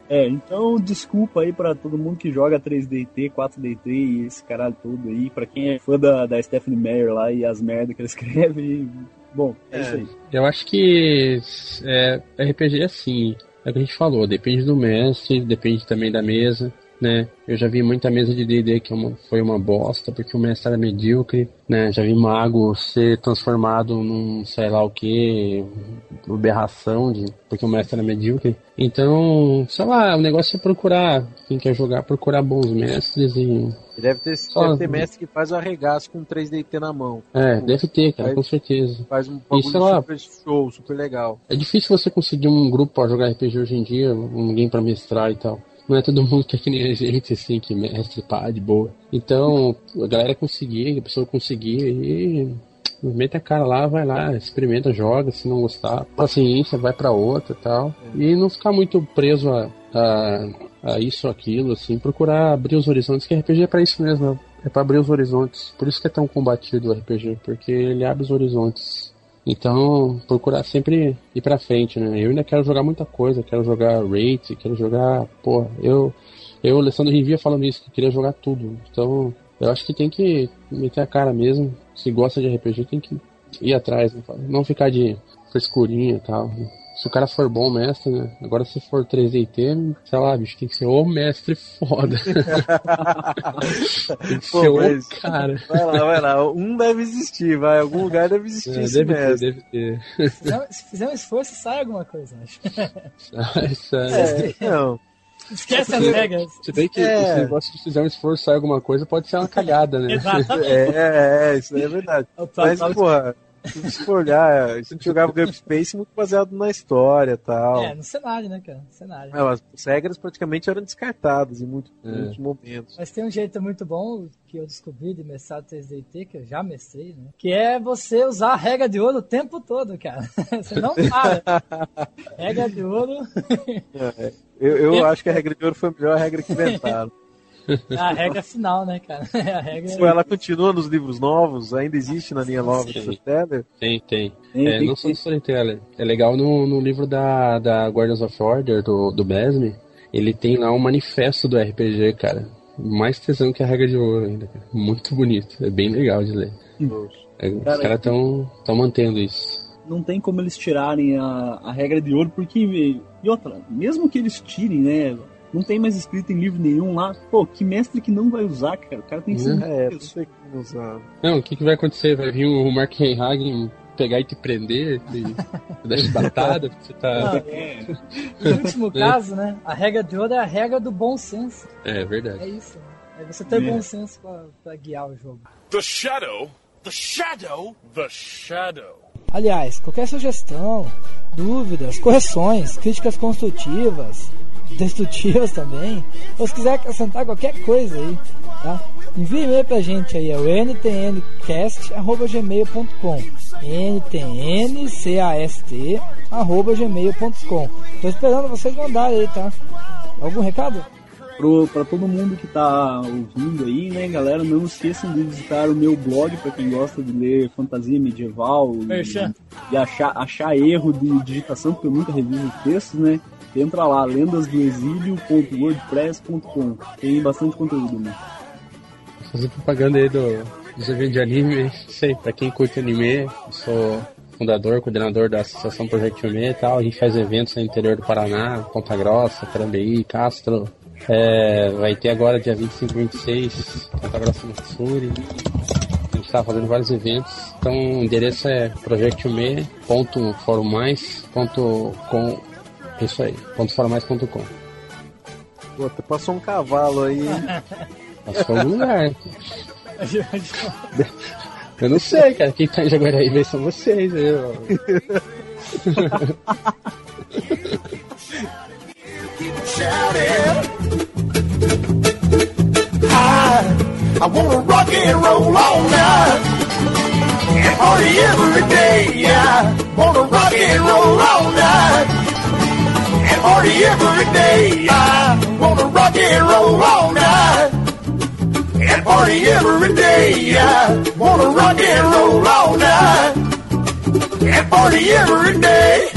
É, então desculpa aí pra todo mundo que joga três D T, quatro D T e esse caralho todo aí, pra quem é fã da, da Stephanie Meyer lá e as merdas que ela escreve. Bom, é, é isso aí. Eu acho que é, R P G é assim, é o que a gente falou, depende do mestre, depende também da mesa, né? Eu já vi muita mesa de D e D que foi uma bosta, porque o mestre era medíocre, né? Já vi mago ser transformado num sei lá o que, aberração, de, porque o mestre era medíocre. Então, sei lá, o negócio é procurar, quem quer jogar, procurar bons mestres e... Deve ter, Só... deve ter mestre que faz o arregaço com três D T na mão. É, tipo, deve ter, cara, faz, com certeza. Faz um bagulho super show, super legal. É difícil você conseguir um grupo pra jogar R P G hoje em dia, ninguém pra mestrar e tal. Não é todo mundo que é que nem a gente, assim, que mestre, pá, de boa. Então, a galera conseguir, a pessoa conseguir e mete a cara lá, vai lá, experimenta, joga, se não gostar, paciência, vai pra outra e tal. E não ficar muito preso a, a, a isso ou aquilo, assim, procurar abrir os horizontes, que R P G é pra isso mesmo, é pra abrir os horizontes. Por isso que é tão combatido o R P G, porque ele abre os horizontes. Então, procurar sempre ir pra frente, né? Eu ainda quero jogar muita coisa, quero jogar Raid, quero jogar, porra, eu, eu, o Alessandro Rivia falando isso, que queria jogar tudo. Então, eu acho que tem que meter a cara mesmo. Se gosta de R P G, tem que ir atrás, né? Não ficar de frescurinha e tal. Se o cara for bom mestre, né? Agora se for três D T, sei lá, bicho, tem que ser o mestre foda. Tem que Pô, ser mas... o cara. Vai lá, vai lá. Um deve existir, vai. Algum lugar deve existir É, esse deve mestre. ter, deve ter. Se fizer, se fizer um esforço, sai alguma coisa, acho. Sai, sai. É, não. Esquece as regras. Se bem que É. esse negócio de fizer um esforço, sair alguma coisa, pode ser uma cagada, né? Exatamente. É, é, é, isso aí é verdade. O Mas, Platão- porra, se for olhar, a gente jogava Game Space muito baseado na história e tal. É, no cenário, né, cara? No cenário. Não, as regras praticamente eram descartadas em muito- É. muitos momentos. Mas tem um jeito muito bom que eu descobri de mestrar três D T, que eu já mestrei, né? Que é você usar a regra de ouro o tempo todo, cara. Você não para. Regra de ouro. É, eu eu acho que a regra de ouro foi a melhor regra que inventaram. É a regra final, né, cara? É a regra. Tipo, ela continua nos livros novos, ainda existe na linha nova do Sim. Storyteller. Tem, tem. Tem, É, tem, não só tem. do Storyteller. É legal no, no livro da, da Guardians of Order, do, do Besme, ele tem lá um manifesto do R P G, cara. Mais tesão que a regra de ouro ainda, cara. Muito bonito. É bem legal de ler. É, os Cara, caras estão tão mantendo isso. Não tem como eles tirarem a, a regra de ouro, porque, e outra, mesmo que eles tirem, né, não tem mais escrito em livro nenhum lá, pô, que mestre que não vai usar, cara, o cara tem que ser... É, não sei como usar. Não, o que, que vai acontecer? Vai vir o Mark Hagen pegar e te prender, te, te dar chibatada, porque você tá... Não, é. No último caso, né? A regra de ouro é a regra do bom senso. É É verdade. isso. Né? É você ter bom senso pra, pra guiar o jogo. The shadow, the shadow, the shadow. Aliás, qualquer sugestão, dúvidas, correções, críticas construtivas, destrutivas também, ou se quiser acrescentar qualquer coisa aí, tá? Envie e-mail pra gente aí, é o n t n cast arroba gmail ponto com n t n cast arroba gmail ponto com. Tô esperando vocês mandarem aí, tá? Algum recado? Pro, pra todo mundo que tá ouvindo aí, né, galera, não esqueçam de visitar o meu blog, pra quem gosta de ler fantasia medieval Merchan. e, e achar, achar erro de digitação, porque eu nunca reviso os textos, né? Entra lá, lendas do exílio ponto wordpress ponto com. Tem bastante conteúdo, né? Fazer propaganda aí do, dos eventos de anime, sei, pra quem curte anime, eu sou fundador, coordenador da Associação Projeto Anime e tal, a gente faz eventos no interior do Paraná, Ponta Grossa, Carambeí, Castro, é, vai ter agora dia vinte e cinco e vinte e seis, Ponta Grossa no Sul, e a gente tá fazendo vários eventos, então o endereço é projectume ponto formais ponto com, isso aí, ponto formais ponto com. Pô, até passou um cavalo aí, hein? Passou algum lugar. Eu não sei, cara. Quem tá em Jaguaraíba são vocês. Eu... I, I wanna rock and roll all night and party every day. I wanna rock and roll all night and party every day. I wanna rock and roll all night and party every day. I wanna rock and roll all night and party every day.